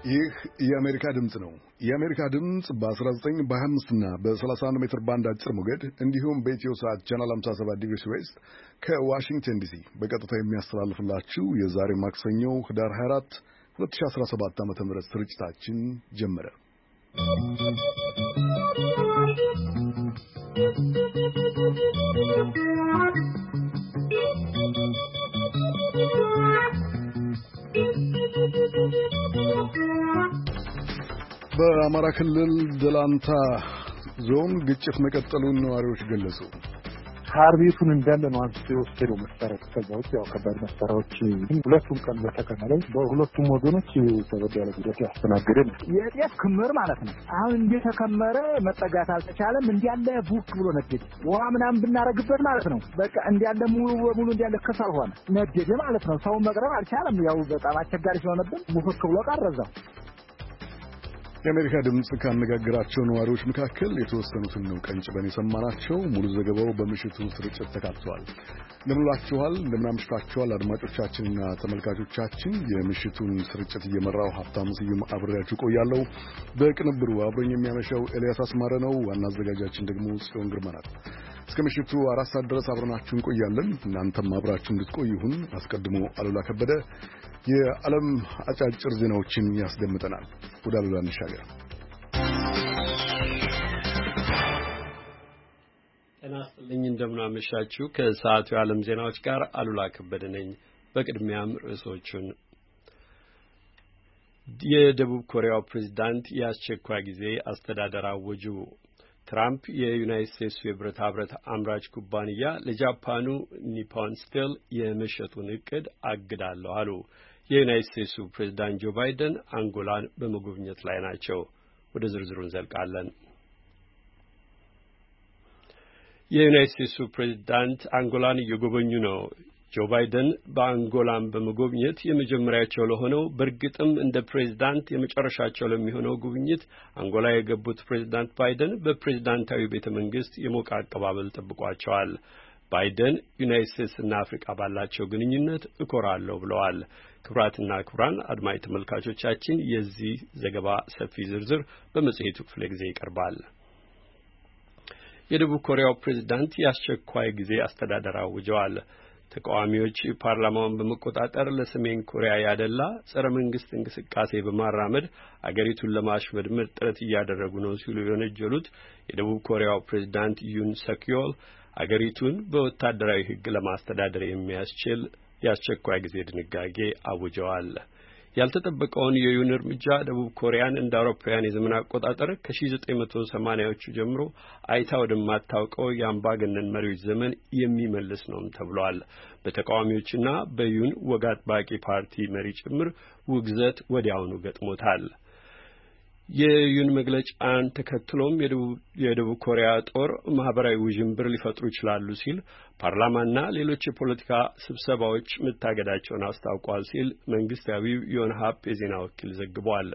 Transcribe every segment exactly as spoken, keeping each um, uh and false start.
ይህ የአሜሪካ ድምጽ ነው። የአሜሪካ ድምጽ በ19 በ25 እና በ31 ሜትር ባንድ አጭር ሞገድ እንዲሁም በኢትዮ ሰዓት ቻናል ሃምሳ ሰባት ዲግሪ ዌስት ከዋሽንግተን ዲሲ በቀጥታ የሚያስተላልፍላችሁ የዛሬ ማክሰኞ ህዳር ሃያ አራት ሁለት ሺህ አስራ ሰባት ዓ.ም ስርጭታችን ጀመረ። በአማራ ክልል ደላንታ ዞን ግጭት መቀጠሉን ነዋሪዎች ገለጹ። ሳር ቤቱን እንዳለ ነው አንስቶ የወሰደው መሳሪያ። ተሰባዎች ያው ከባድ መሳሪያዎች ሁለቱም ቀን በተከናላይ በሁለቱም ወገኖች ከበድ ያለ ጉዳት ያስተናገደ ነው። የጤፍ ክምር ማለት ነው። አሁን እንደተከመረ መጠጋት አልተቻለም። እንዲያለ ቡክ ብሎ ነደደ። ውሃ ምናምን ብናረግበት ማለት ነው በቃ እንዲያለ ሙሉ በሙሉ እንዲያለ ከሰል ሆነ ነደደ ማለት ነው። ሰው መቅረብ አልቻለም። ያው በጣም አስቸጋሪ ስለሆነብን ቡክ ብሎ ቀረዛው። የአሜሪካ ድምጽ ካነጋገራቸው ነዋሪዎች መካከል የተወሰኑትን ነው ቀንጭበን የሰማናቸው። ሙሉ ዘገባው በምሽቱ ስርጭት ተካቷል። እንደምንላችኋል፣ እንደምናምሽታችኋል አድማጮቻችንና ተመልካቾቻችን። የምሽቱን ስርጭት እየመራው ሀብታሙ ስዩም አብሬያችሁ ቆያለሁ። በቅንብሩ አብሮኝ የሚያመሻው ኤልያስ አስማረ ነው። ዋና አዘጋጃችን ደግሞ ጽዮን ግርማ ናት። እስከ ምሽቱ አራት ሰዓት ድረስ አብረናችሁ እንቆያለን። እናንተም አብራችሁ እንድትቆዩ ይሁን። አስቀድሞ አሉላ ከበደ የዓለም አጫጭር ዜናዎችን ያስደምጠናል። ወደ አሉላ እንሻገር። ጤና ይስጥልኝ፣ እንደምናመሻችሁ። ከሰዓቱ የዓለም ዜናዎች ጋር አሉላ ከበደ ነኝ። በቅድሚያም ርዕሶቹን። የደቡብ ኮሪያው ፕሬዝዳንት የአስቸኳይ ጊዜ አስተዳደር አወጁ። ትራምፕ የዩናይትድ ስቴትስ የብረታ ብረት አምራች ኩባንያ ለጃፓኑ ኒፖን ስቲል የመሸጡን እቅድ አግዳለሁ አሉ። የዩናይትድ ስቴትሱ ፕሬዝዳንት ጆ ባይደን አንጎላን በመጎብኘት ላይ ናቸው። ወደ ዝርዝሩ እንዘልቃለን። የዩናይትድ ስቴትሱ ፕሬዝዳንት አንጎላን እየጎበኙ ነው። ጆ ባይደን በአንጎላን በመጎብኘት የመጀመሪያቸው ለሆነው በእርግጥም እንደ ፕሬዝዳንት የመጨረሻቸው ለሚሆነው ጉብኝት አንጎላ የገቡት ፕሬዝዳንት ባይደን በፕሬዝዳንታዊ ቤተ መንግስት የሞቀ አቀባበል ጠብቋቸዋል። ባይደን ዩናይትድ ስቴትስ እና አፍሪካ ባላቸው ግንኙነት እኮራለሁ ብለዋል። ክቡራትና ክቡራን አድማጭ ተመልካቾቻችን፣ የዚህ ዘገባ ሰፊ ዝርዝር በመጽሔቱ ክፍለ ጊዜ ይቀርባል። የደቡብ ኮሪያው ፕሬዝዳንት የአስቸኳይ ጊዜ አስተዳደር አውጀዋል። ተቃዋሚዎች ፓርላማውን በመቆጣጠር ለሰሜን ኮሪያ ያደላ ጸረ መንግስት እንቅስቃሴ በማራመድ አገሪቱን ለማሽመድመድ ጥረት እያደረጉ ነው ሲሉ የወነጀሉት የደቡብ ኮሪያው ፕሬዝዳንት ዩን ሰክዮል አገሪቱን በወታደራዊ ሕግ ለማስተዳደር የሚያስችል የአስቸኳይ ጊዜ ድንጋጌ አውጀዋል። ያልተጠበቀውን የዩን እርምጃ ደቡብ ኮሪያን እንደ አውሮፓውያን የዘመን አቆጣጠር ከ1980 መቶ ሰማኒያዎቹ ጀምሮ አይታ ወደማታውቀው የአምባገነን መሪዎች ዘመን የሚመልስ ነው ተብሏል። በተቃዋሚዎችና በዩን ወግ አጥባቂ ፓርቲ መሪ ጭምር ውግዘት ወዲያውኑ ገጥሞታል። የዩን መግለጫን ተከትሎም የደቡብ ኮሪያ ጦር ማህበራዊ ውዥንብር ሊፈጥሩ ይችላሉ ሲል ፓርላማና ሌሎች የፖለቲካ ስብሰባዎች መታገዳቸውን አስታውቋል ሲል መንግስታዊው ዮንሃፕ የዜና ወኪል ዘግቧል።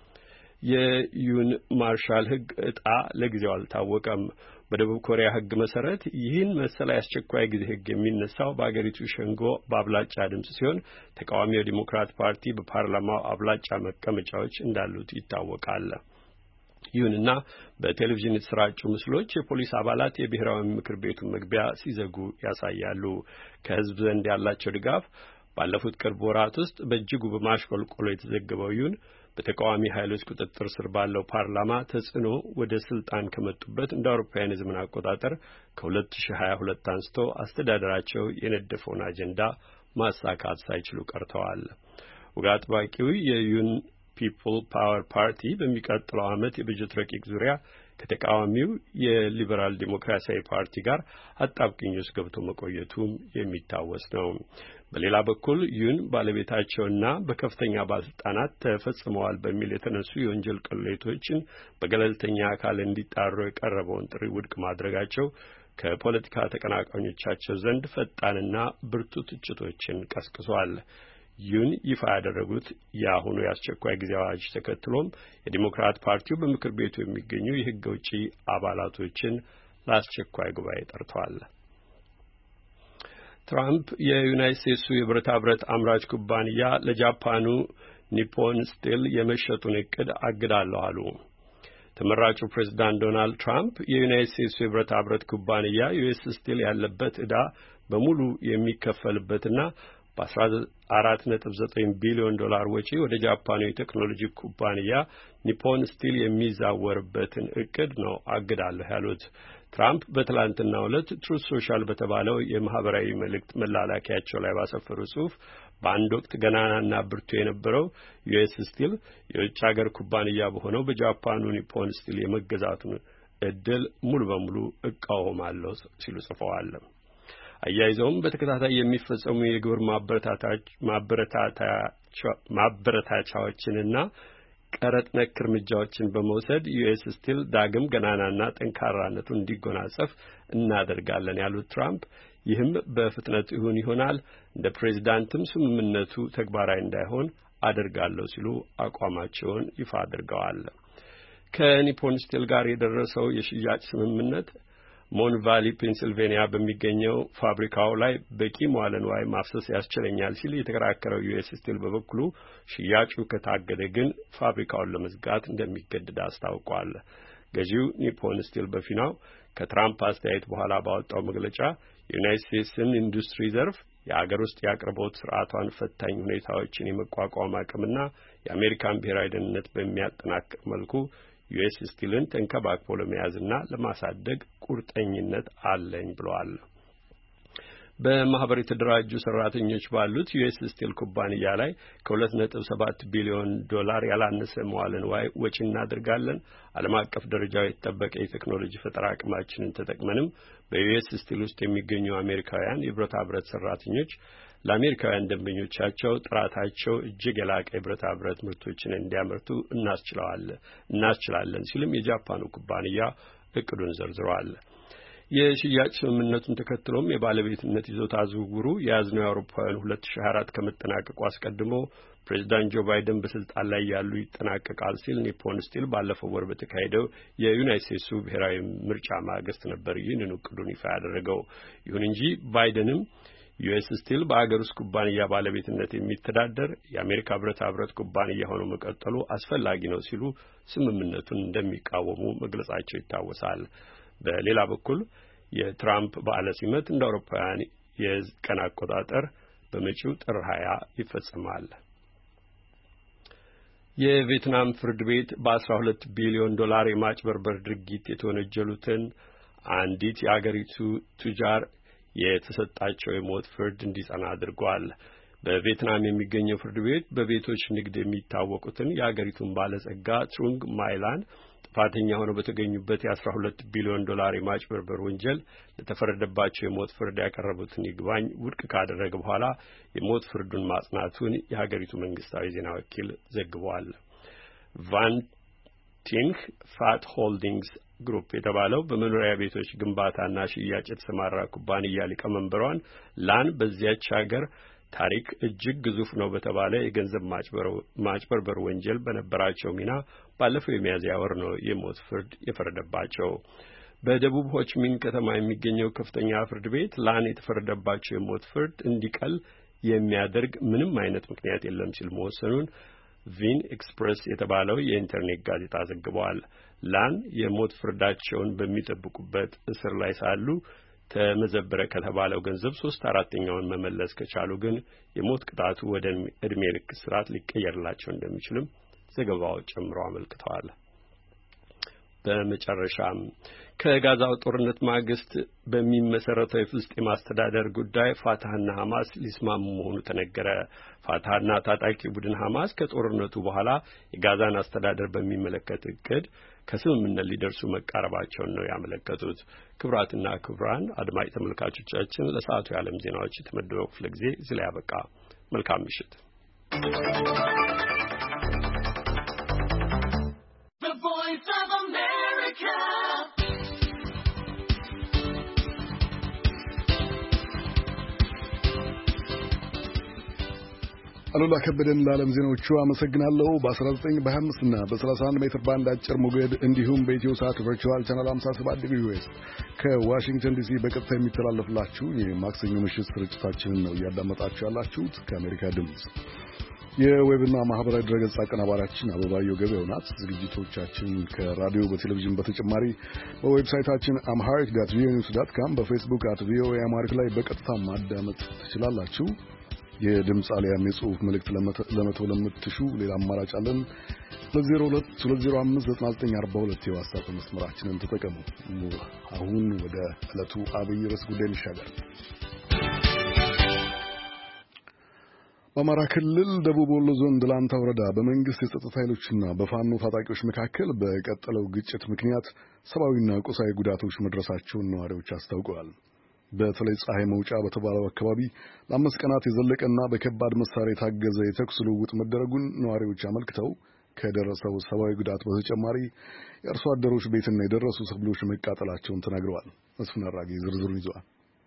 የዩን ማርሻል ሕግ ዕጣ ለጊዜው አልታወቀም። በደቡብ ኮሪያ ሕግ መሰረት ይህን መሰል አስቸኳይ ጊዜ ሕግ የሚነሳው በአገሪቱ ሸንጎ በአብላጫ ድምጽ ሲሆን ተቃዋሚው ዲሞክራት ፓርቲ በፓርላማው አብላጫ መቀመጫዎች እንዳሉት ይታወቃል። ይሁንና በቴሌቪዥን የተሰራጩ ምስሎች የፖሊስ አባላት የብሔራዊ ምክር ቤቱን መግቢያ ሲዘጉ ያሳያሉ። ከህዝብ ዘንድ ያላቸው ድጋፍ ባለፉት ቅርብ ወራት ውስጥ በእጅጉ በማሽቆልቆሉ የተዘገበው ዩን በተቃዋሚ ኃይሎች ቁጥጥር ስር ባለው ፓርላማ ተጽዕኖ ወደ ስልጣን ከመጡበት እንደ አውሮፓውያን የዘመን አቆጣጠር ከሁለት ሺህ ሀያ ሁለት አንስቶ አስተዳደራቸው የነደፈውን አጀንዳ ማሳካት ሳይችሉ ቀርተዋል። ወግ አጥባቂው የዩን ፒፕል ፓወር ፓርቲ በሚቀጥለው ዓመት የበጀት ረቂቅ ዙሪያ ከተቃዋሚው የሊበራል ዲሞክራሲያዊ ፓርቲ ጋር አጣብቂኝ ውስጥ ገብቶ መቆየቱም የሚታወስ ነው። በሌላ በኩል ዩን ባለቤታቸውና በከፍተኛ ባለስልጣናት ተፈጽመዋል በሚል የተነሱ የወንጀል ቅሌቶችን በገለልተኛ አካል እንዲጣሩ የቀረበውን ጥሪ ውድቅ ማድረጋቸው ከፖለቲካ ተቀናቃኞቻቸው ዘንድ ፈጣንና ብርቱ ትችቶችን ቀስቅሷል። ዩን ይፋ ያደረጉት የአሁኑ የአስቸኳይ ጊዜ አዋጅ ተከትሎም የዲሞክራት ፓርቲው በምክር ቤቱ የሚገኙ የሕግ አውጪ አባላቶችን ለአስቸኳይ ጉባኤ ጠርተዋል። ትራምፕ የዩናይትድ ስቴትሱ የብረታ ብረት አምራች ኩባንያ ለጃፓኑ ኒፖን ስቲል የመሸጡን እቅድ አግዳለሁ አሉ። ተመራጩ ፕሬዝዳንት ዶናልድ ትራምፕ የዩናይትድ ስቴትስ የብረታ ብረት ኩባንያ ዩኤስ ስቲል ያለበት ዕዳ በሙሉ የሚከፈልበትና በ14 ነጥብ ዘጠኝ ቢሊዮን ዶላር ወጪ ወደ ጃፓኑ የቴክኖሎጂ ኩባንያ ኒፖን ስቲል የሚዛወርበትን እቅድ ነው አግዳለሁ ያሉት። ትራምፕ በትላንትናው ዕለት ትሩዝ ሶሻል በተባለው የማህበራዊ መልእክት መላላኪያቸው ላይ ባሰፈሩ ጽሑፍ በአንድ ወቅት ገናናና ብርቱ የነበረው ዩኤስ ስቲል የውጭ ሀገር ኩባንያ በሆነው በጃፓኑ ኒፖን ስቲል የመገዛቱን እድል ሙሉ በሙሉ እቃወማለሁ ሲሉ ጽፈዋል። አያይዘውም በተከታታይ የሚፈጸሙ የግብር ማበረታቻዎችንና ቀረጥ ነክ እርምጃዎችን በመውሰድ ዩኤስ ስቲል ዳግም ገናናና ጠንካራነቱን እንዲጎናጸፍ እናደርጋለን ያሉት ትራምፕ ይህም በፍጥነት ይሁን ይሆናል እንደ ፕሬዝዳንትም ስምምነቱ ተግባራዊ እንዳይሆን አደርጋለሁ ሲሉ አቋማቸውን ይፋ አድርገዋል። ከኒፖን ስቲል ጋር የደረሰው የሽያጭ ስምምነት ሞን ቫሊ ፔንሲልቬኒያ በሚገኘው ፋብሪካው ላይ በቂ መዋለ ንዋይ ማፍሰስ ያስችለኛል ሲል የተከራከረው ዩኤስ ስቲል በበኩሉ ሽያጩ ከታገደ ግን ፋብሪካውን ለመዝጋት እንደሚገደድ አስታውቋል። ገዢው ኒፖን ስቲል በፊናው ከትራምፕ አስተያየት በኋላ ባወጣው መግለጫ የዩናይትድ ስቴትስን ኢንዱስትሪ ዘርፍ የአገር ውስጥ የአቅርቦት ስርዓቷን ፈታኝ ሁኔታዎችን የመቋቋም አቅምና የአሜሪካን ብሔራዊ ደህንነት በሚያጠናክር መልኩ ዩኤስ ስቲልን ተንከባክቦ ለመያዝና ለማሳደግ ቁርጠኝነት አለኝ ብለዋል። በማህበር የተደራጁ ሰራተኞች ባሉት ዩኤስ ስቲል ኩባንያ ላይ ከሁለት ነጥብ ሰባት ቢሊዮን ዶላር ያላነሰ መዋለ ንዋይ ወጪ እናደርጋለን። ዓለም አቀፍ ደረጃው የተጠበቀ የቴክኖሎጂ ፈጠራ አቅማችንን ተጠቅመንም በዩኤስ ስቲል ውስጥ የሚገኙ አሜሪካውያን የብረታ ብረት ሰራተኞች ለአሜሪካውያን ደንበኞቻቸው ጥራታቸው እጅግ የላቀ የብረታ ብረት ምርቶችን እንዲያመርቱ እናስችላለን እናስችላለን ሲልም የጃፓኑ ኩባንያ እቅዱን ዘርዝሯል። የሽያጭ ስምምነቱን ተከትሎም የባለቤትነት ይዞታ ዝውውሩ የያዝነው የአውሮፓውያን ሁለት ሺህ ሃያ አራት ከመጠናቀቁ አስቀድሞ ፕሬዝዳንት ጆ ባይደን በስልጣን ላይ ያሉ ይጠናቀቃል ሲል ኒፖን ስቲል ባለፈው ወር በተካሄደው የዩናይትድ ስቴትሱ ብሔራዊ ምርጫ ማግስት ነበር ይህንን እቅዱን ይፋ ያደረገው። ይሁን እንጂ ባይደንም ዩኤስ ስቲል በአገር ውስጥ ኩባንያ ባለቤትነት የሚተዳደር የአሜሪካ ብረታ ብረት ኩባንያ ሆኖ መቀጠሉ አስፈላጊ ነው ሲሉ ስምምነቱን እንደሚቃወሙ መግለጻቸው ይታወሳል። በሌላ በኩል የትራምፕ በዓለ ሲመት እንደ አውሮፓውያን የቀን አቆጣጠር በመጪው ጥር ሃያ ይፈጸማል። የቪየትናም ፍርድ ቤት በአስራ ሁለት ቢሊዮን ዶላር የማጭበርበር ድርጊት የተወነጀሉትን አንዲት የአገሪቱ ቱጃር የተሰጣቸው የሞት ፍርድ እንዲጸና አድርጓል። በቪየትናም የሚገኘው ፍርድ ቤት በቤቶች ንግድ የሚታወቁትን የአገሪቱን ባለጸጋ ትሩንግ ማይላን ጥፋተኛ ሆነው በተገኙበት የአስራ ሁለት ቢሊዮን ዶላር የማጭበርበር ወንጀል ለተፈረደባቸው የሞት ፍርድ ያቀረቡትን ይግባኝ ውድቅ ካደረገ በኋላ የሞት ፍርዱን ማጽናቱን የሀገሪቱ መንግስታዊ ዜና ወኪል ዘግቧል። ቫን ቲንግ ፋት ሆልዲንግስ ግሩፕ የተባለው በመኖሪያ ቤቶች ግንባታና ሽያጭ የተሰማራ ኩባንያ ሊቀመንበሯን ላን በዚያች ሀገር ታሪክ እጅግ ግዙፍ ነው በተባለ የገንዘብ ማጭበርበር ወንጀል በነበራቸው ሚና ባለፈው የሚያዝያ ወር ነው የሞት ፍርድ የፈረደባቸው። በደቡብ ሆችሚን ከተማ የሚገኘው ከፍተኛ ፍርድ ቤት ላን የተፈረደባቸው የሞት ፍርድ እንዲቀል የሚያደርግ ምንም አይነት ምክንያት የለም ሲል መወሰኑን ቪን ኤክስፕሬስ የተባለው የኢንተርኔት ጋዜጣ ዘግቧል። ላን የሞት ፍርዳቸውን በሚጠብቁበት እስር ላይ ሳሉ ተመዘበረ ከተባለው ገንዘብ ሶስት አራተኛውን መመለስ ከቻሉ ግን የሞት ቅጣቱ ወደ እድሜ ልክ እስራት ሊቀየርላቸው እንደሚችልም ዘገባው ጨምሮ አመልክተዋል። በመጨረሻም ከጋዛው ጦርነት ማግስት በሚመሰረተው የፍልስጤም አስተዳደር ጉዳይ ፋታህና ሐማስ ሊስማሙ መሆኑ ተነገረ። ፋታህና ታጣቂ ቡድን ሐማስ ከጦርነቱ በኋላ የጋዛን አስተዳደር በሚመለከት እቅድ ከስምምነት ሊደርሱ መቃረባቸውን ነው ያመለከቱት። ክቡራትና ክቡራን አድማጭ ተመልካቾቻችን ለሰዓቱ የዓለም ዜናዎች የተመደበው ክፍለ ጊዜ እዚህ ላይ ያበቃ። መልካም ምሽት። አሉላ ከበደን ለዓለም ዜናዎቹ አመሰግናለሁ። በ19 በ25 እና በ31 ሜትር ባንድ አጭር ሞገድ እንዲሁም በኢትዮ ሳት ቨርቹዋል ቻናል ሃምሳ ሰባት ዲግሪ ዌስት ከዋሽንግተን ዲሲ በቀጥታ የሚተላለፍላችሁ የማክሰኞ ምሽት ስርጭታችንን ነው እያዳመጣችሁ ያላችሁት ከአሜሪካ ድምጽ። የዌብና ማህበራዊ ድረገጽ አቀናባሪያችን አበባየው ገበያው ናት። ዝግጅቶቻችን ከራዲዮ በቴሌቪዥን በተጨማሪ በዌብሳይታችን amharic dot v o a news dot com በፌስቡክ at ቪኦኤ አማሪክ ላይ በቀጥታ ማዳመጥ ትችላላችሁ። የድምጽ አሊያም የጽሑፍ መልእክት ለመተው ለምትሹ ሌላ አማራጭ አለን። ሁለት ሁለት ሁለት ዜሮ አምስት ዘጠኝ ዘጠኝ አራት ሁለት የዋትስአፕ መስመራችንን ተጠቀሙ። አሁን ወደ ዕለቱ አብይ ርዕስ ጉዳይ እንሻገር። በአማራ ክልል ደቡብ ወሎ ዞን ደላንታ ወረዳ በመንግስት የጸጥታ ኃይሎችና በፋኖ ታጣቂዎች መካከል በቀጠለው ግጭት ምክንያት ሰብአዊና ቁሳዊ ጉዳቶች መድረሳቸውን ነዋሪዎች አስታውቀዋል። በተለይ ፀሐይ መውጫ በተባለው አካባቢ ለአምስት ቀናት የዘለቀና በከባድ መሳሪያ የታገዘ የተኩስ ልውውጥ መደረጉን ነዋሪዎች አመልክተው ከደረሰው ሰብአዊ ጉዳት በተጨማሪ የአርሶ አደሮች ቤትና የደረሱ ሰብሎች መቃጠላቸውን ተናግረዋል። መስፍን አራጌ ዝርዝሩን ይዘዋል።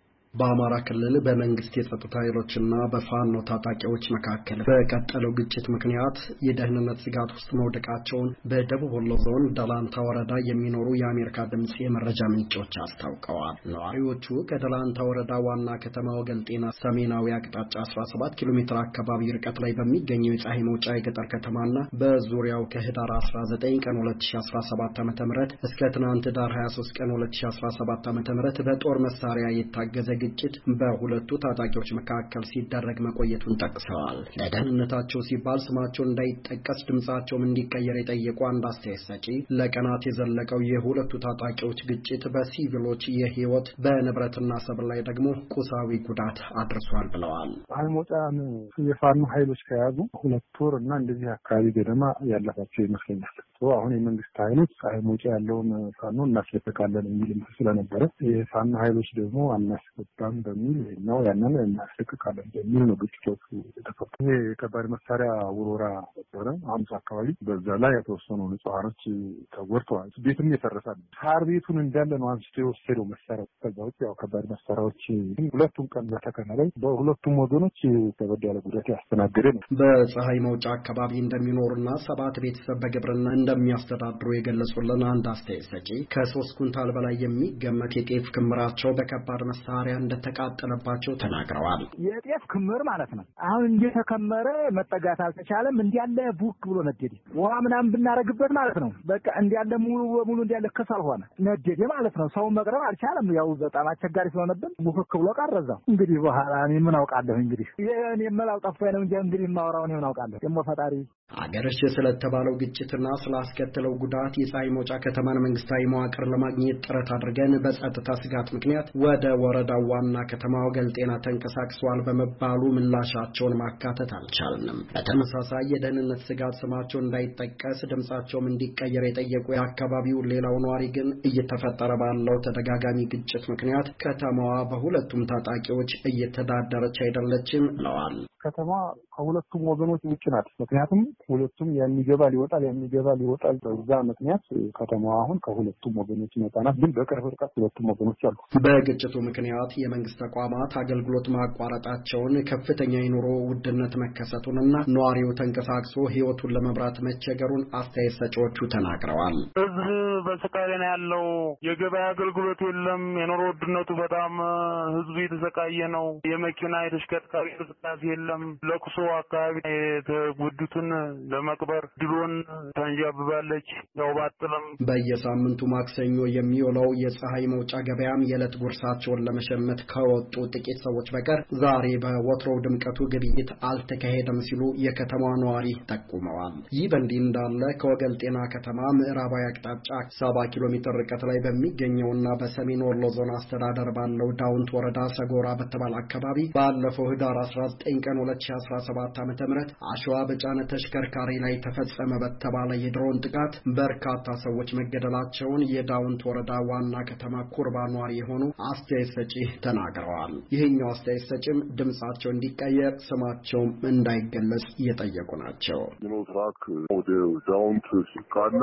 በአማራ ክልል በመንግስት የጸጥታ ኃይሎችና በፋኖ ታጣቂዎች መካከል በቀጠለው ግጭት ምክንያት የደህንነት ስጋት ውስጥ መውደቃቸውን በደቡብ ወሎ ዞን ደላንታ ወረዳ የሚኖሩ የአሜሪካ ድምጽ የመረጃ ምንጮች አስታውቀዋል። ነዋሪዎቹ ከደላንታ ወረዳ ዋና ከተማ ወገልጤና ሰሜናዊ አቅጣጫ አስራ ሰባት ኪሎ ሜትር አካባቢ ርቀት ላይ በሚገኘው የፀሐይ መውጫ የገጠር ከተማና በዙሪያው ከህዳር አስራ ዘጠኝ ቀን ሁለት ሺህ አስራ ሰባት ዓ.ም እስከ ትናንት ህዳር ሀያ ሶስት ቀን ሁለት ሺህ አስራ ሰባት ዓ.ም በጦር መሳሪያ የታገዘ ግጭት በሁለቱ ታጣቂዎች መካከል ሲደረግ መቆየቱን ጠቅሰዋል። ለደህንነታቸው ሲባል ስማቸው እንዳይጠቀስ ድምጻቸውም እንዲቀየር የጠየቁ አንድ አስተያየት ሰጪ ለቀናት የዘለቀው የሁለቱ ታጣቂዎች ግጭት በሲቪሎች የህይወት በንብረትና ሰብል ላይ ደግሞ ቁሳዊ ጉዳት አድርሷል ብለዋል። አይሞጫን የፋኖ ኃይሎች ከያዙ ሁለት ወር እና እንደዚህ አካባቢ ገደማ ያለፋቸው ይመስለኛል። አሁን የመንግስት ኃይሎች አይሞጫ ያለውን ፋኖ እናስለቀቃለን የሚል ስለነበረ የፋኖ ኃይሎች ደግሞ አናስፈታም በሚል ነው ያንን እናስለቀቃለን በሚል ነው ግጭቶቹ የተፈጠሩ። ይሄ ከባድ መሳሪያ ውሮራ ነበረ አምሳ አካባቢ በዛ ላይ የተወሰኑ ንጹሃኖች ተጎድተዋል። ቤትም የፈረሳል። ሳር ቤቱን እንዳለ ነው አንስቶ የወሰደው መሳሪያ። ከዛው ያው ከባድ መሳሪያዎች ሁለቱም ቀን በተከናላይ በሁለቱም ወገኖች ከበድ ያለ ጉዳት ያስተናገደ ነው። በፀሐይ መውጫ አካባቢ እንደሚኖሩና ሰባት ቤተሰብ በግብርና እንደሚያስተዳድሩ የገለጹልን አንድ አስተያየት ሰጪ ከሶስት ኩንታል በላይ የሚገመት የጤፍ ክምራቸው በከባድ መሳሪያ እንደተቃጠለባቸው ተናግረዋል። የጤፍ ክምር ማለት ነው። አሁን እንደተከመረ መጠጋት አልተቻለም። እንዲያለ ቡክ ብሎ ነደደ። ውሃ ምናምን ብናረግበት ማለት ነው በቃ እንዲያለ ሙሉ በሙሉ እንዲያለ ከሰል ሆነ ነደደ ማለት ነው። ሰው መቅረብ አልቻለም። ያው በጣም አስቸጋሪ ስለነበረ ቡክ ብሎ ቀረዛው። እንግዲህ በኋላ እኔ ምን አውቃለሁ እንግዲህ የኔ መላው ጠፋኝ ነው እንጂ እንግዲህ ማወራው ነው አውቃለሁ። ደሞ ፈጣሪ አገረሽ ስለተባለው ግጭትና ስላስከተለው ጉዳት የፀሐይ መውጫ ከተማን መንግስታዊ መዋቅር ለማግኘት ጥረት አድርገን በጸጥታ ስጋት ምክንያት ወደ ወረዳው ዋና ከተማ ወገልጤና ተንቀሳቅሰዋል በመባሉ ምላሻቸውን ማካተት አልቻልንም። በተመሳሳይ የደህንነት ስጋት ስማቸው እንዳይጠቀስ ድምጻቸውም እንዲቀየር የጠየቁ የአካባቢው ሌላው ነዋሪ ግን እየተፈጠረ ባለው ተደጋጋሚ ግጭት ምክንያት ከተማዋ በሁለቱም ታጣቂዎች እየተዳደረች አይደለችም ብለዋል። ከተማ ከሁለቱም ወገኖች ውጭ ናት። ምክንያቱም ሁለቱም የሚገባ ሊወጣል የሚገባ ሊወጣል። በዛ ምክንያት ከተማዋ አሁን ከሁለቱም ወገኖች ነፃ ናት። ግን በቅርብ ርቀት ሁለቱም ወገኖች አሉ። በግጭቱ ምክንያት የመንግስት ተቋማት አገልግሎት ማቋረጣቸውን፣ ከፍተኛ የኑሮ ውድነት መከሰቱንና ነዋሪው ተንቀሳቅሶ ህይወቱን ለመብራት መቸገሩን አስተያየት ሰጪዎቹ ተናግረዋል። ህዝብ በስቃይ ላይ ያለው የገበያ አገልግሎት የለም። የኑሮ ውድነቱ በጣም ህዝቡ የተሰቃየ ነው። የመኪና የተሽከርካሪ እንቅስቃሴ የለም። ለቅሶ አካባቢ የተጎዱትን ለመቅበር ድሮን ታንዣብባለች። ያው ባጥለም በየሳምንቱ ማክሰኞ የሚውለው የፀሐይ መውጫ ገበያም የዕለት ጉርሳቸውን ለመሸመት ከወጡ ጥቂት ሰዎች በቀር ዛሬ በወትሮው ድምቀቱ ግብይት አልተካሄደም ሲሉ የከተማዋ ነዋሪ ጠቁመዋል። ይህ በእንዲህ እንዳለ ከወገልጤና ከተማ ምዕራባዊ አቅጣጫ ሰባ ኪሎ ሜትር ርቀት ላይ በሚገኘውና በሰሜን ወሎ ዞን አስተዳደር ባለው ዳውንት ወረዳ ሰጎራ በተባለ አካባቢ ባለፈው ህዳር አስራ ዘጠኝ ቀን ሁለት ሺህ አስራ ሰባት ዓ.ም አሸዋ በጫነ ተሽከርካሪ ላይ ተፈጸመ በተባለ የድሮን ጥቃት በርካታ ሰዎች መገደላቸውን የዳውንት ወረዳ ዋና ከተማ ኩርባ ነዋሪ የሆኑ አስተያየት ሰጪ ተናግረዋል። ይህኛው አስተያየት ሰጪም ድምጻቸው እንዲቀየር ስማቸውም እንዳይገለጽ እየጠየቁ ናቸው። ትራክ ወደ ዳውንት ሲቃና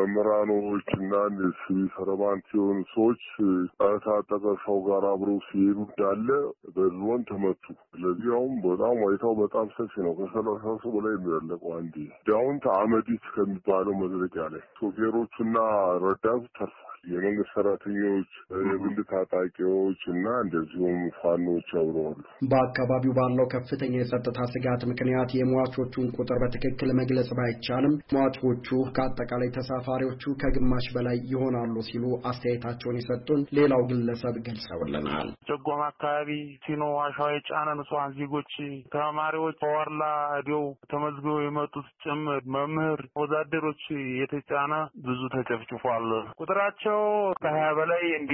መምህራኖችና ሲቪል ሰርቫንት የሆኑ ሰዎች ከታጠቀ ሰው ጋር አብረው ሲሄዱ እንዳለ በድሮን ተመቱ። ስለዚህም በጣም ዋይታው በጣም ሰፊ ነው። ከሰላሳ ሰው በላይ የሚያለቀው አንዴ ዳውንት አመዲት ከሚባለው መድረቂያ ላይ ሾፌሮቹና ረዳቱ ተርፏል። የመንግስት ሰራተኞች፣ የግል ታጣቂዎች እና እንደዚሁም ፋኖች አብረዋል። በአካባቢው ባለው ከፍተኛ የጸጥታ ስጋት ምክንያት የሟቾቹን ቁጥር በትክክል መግለጽ ባይቻልም ሟቾቹ ከአጠቃላይ ተሳፋሪዎቹ ከግማሽ በላይ ይሆናሉ ሲሉ አስተያየታቸውን የሰጡን ሌላው ግለሰብ ገልጸውልናል። ጀጎማ አካባቢ ሲኖ አሸዋ የጫነ ንጹሃን ዜጎች ተማሪዎች ዋርላ ዲው ተመዝግበው የመጡት ጭምር መምህር ወዛደሮች የተጫነ ብዙ ተጨፍጭፏል። ቁጥራቸው ከሀያ በላይ እንዲ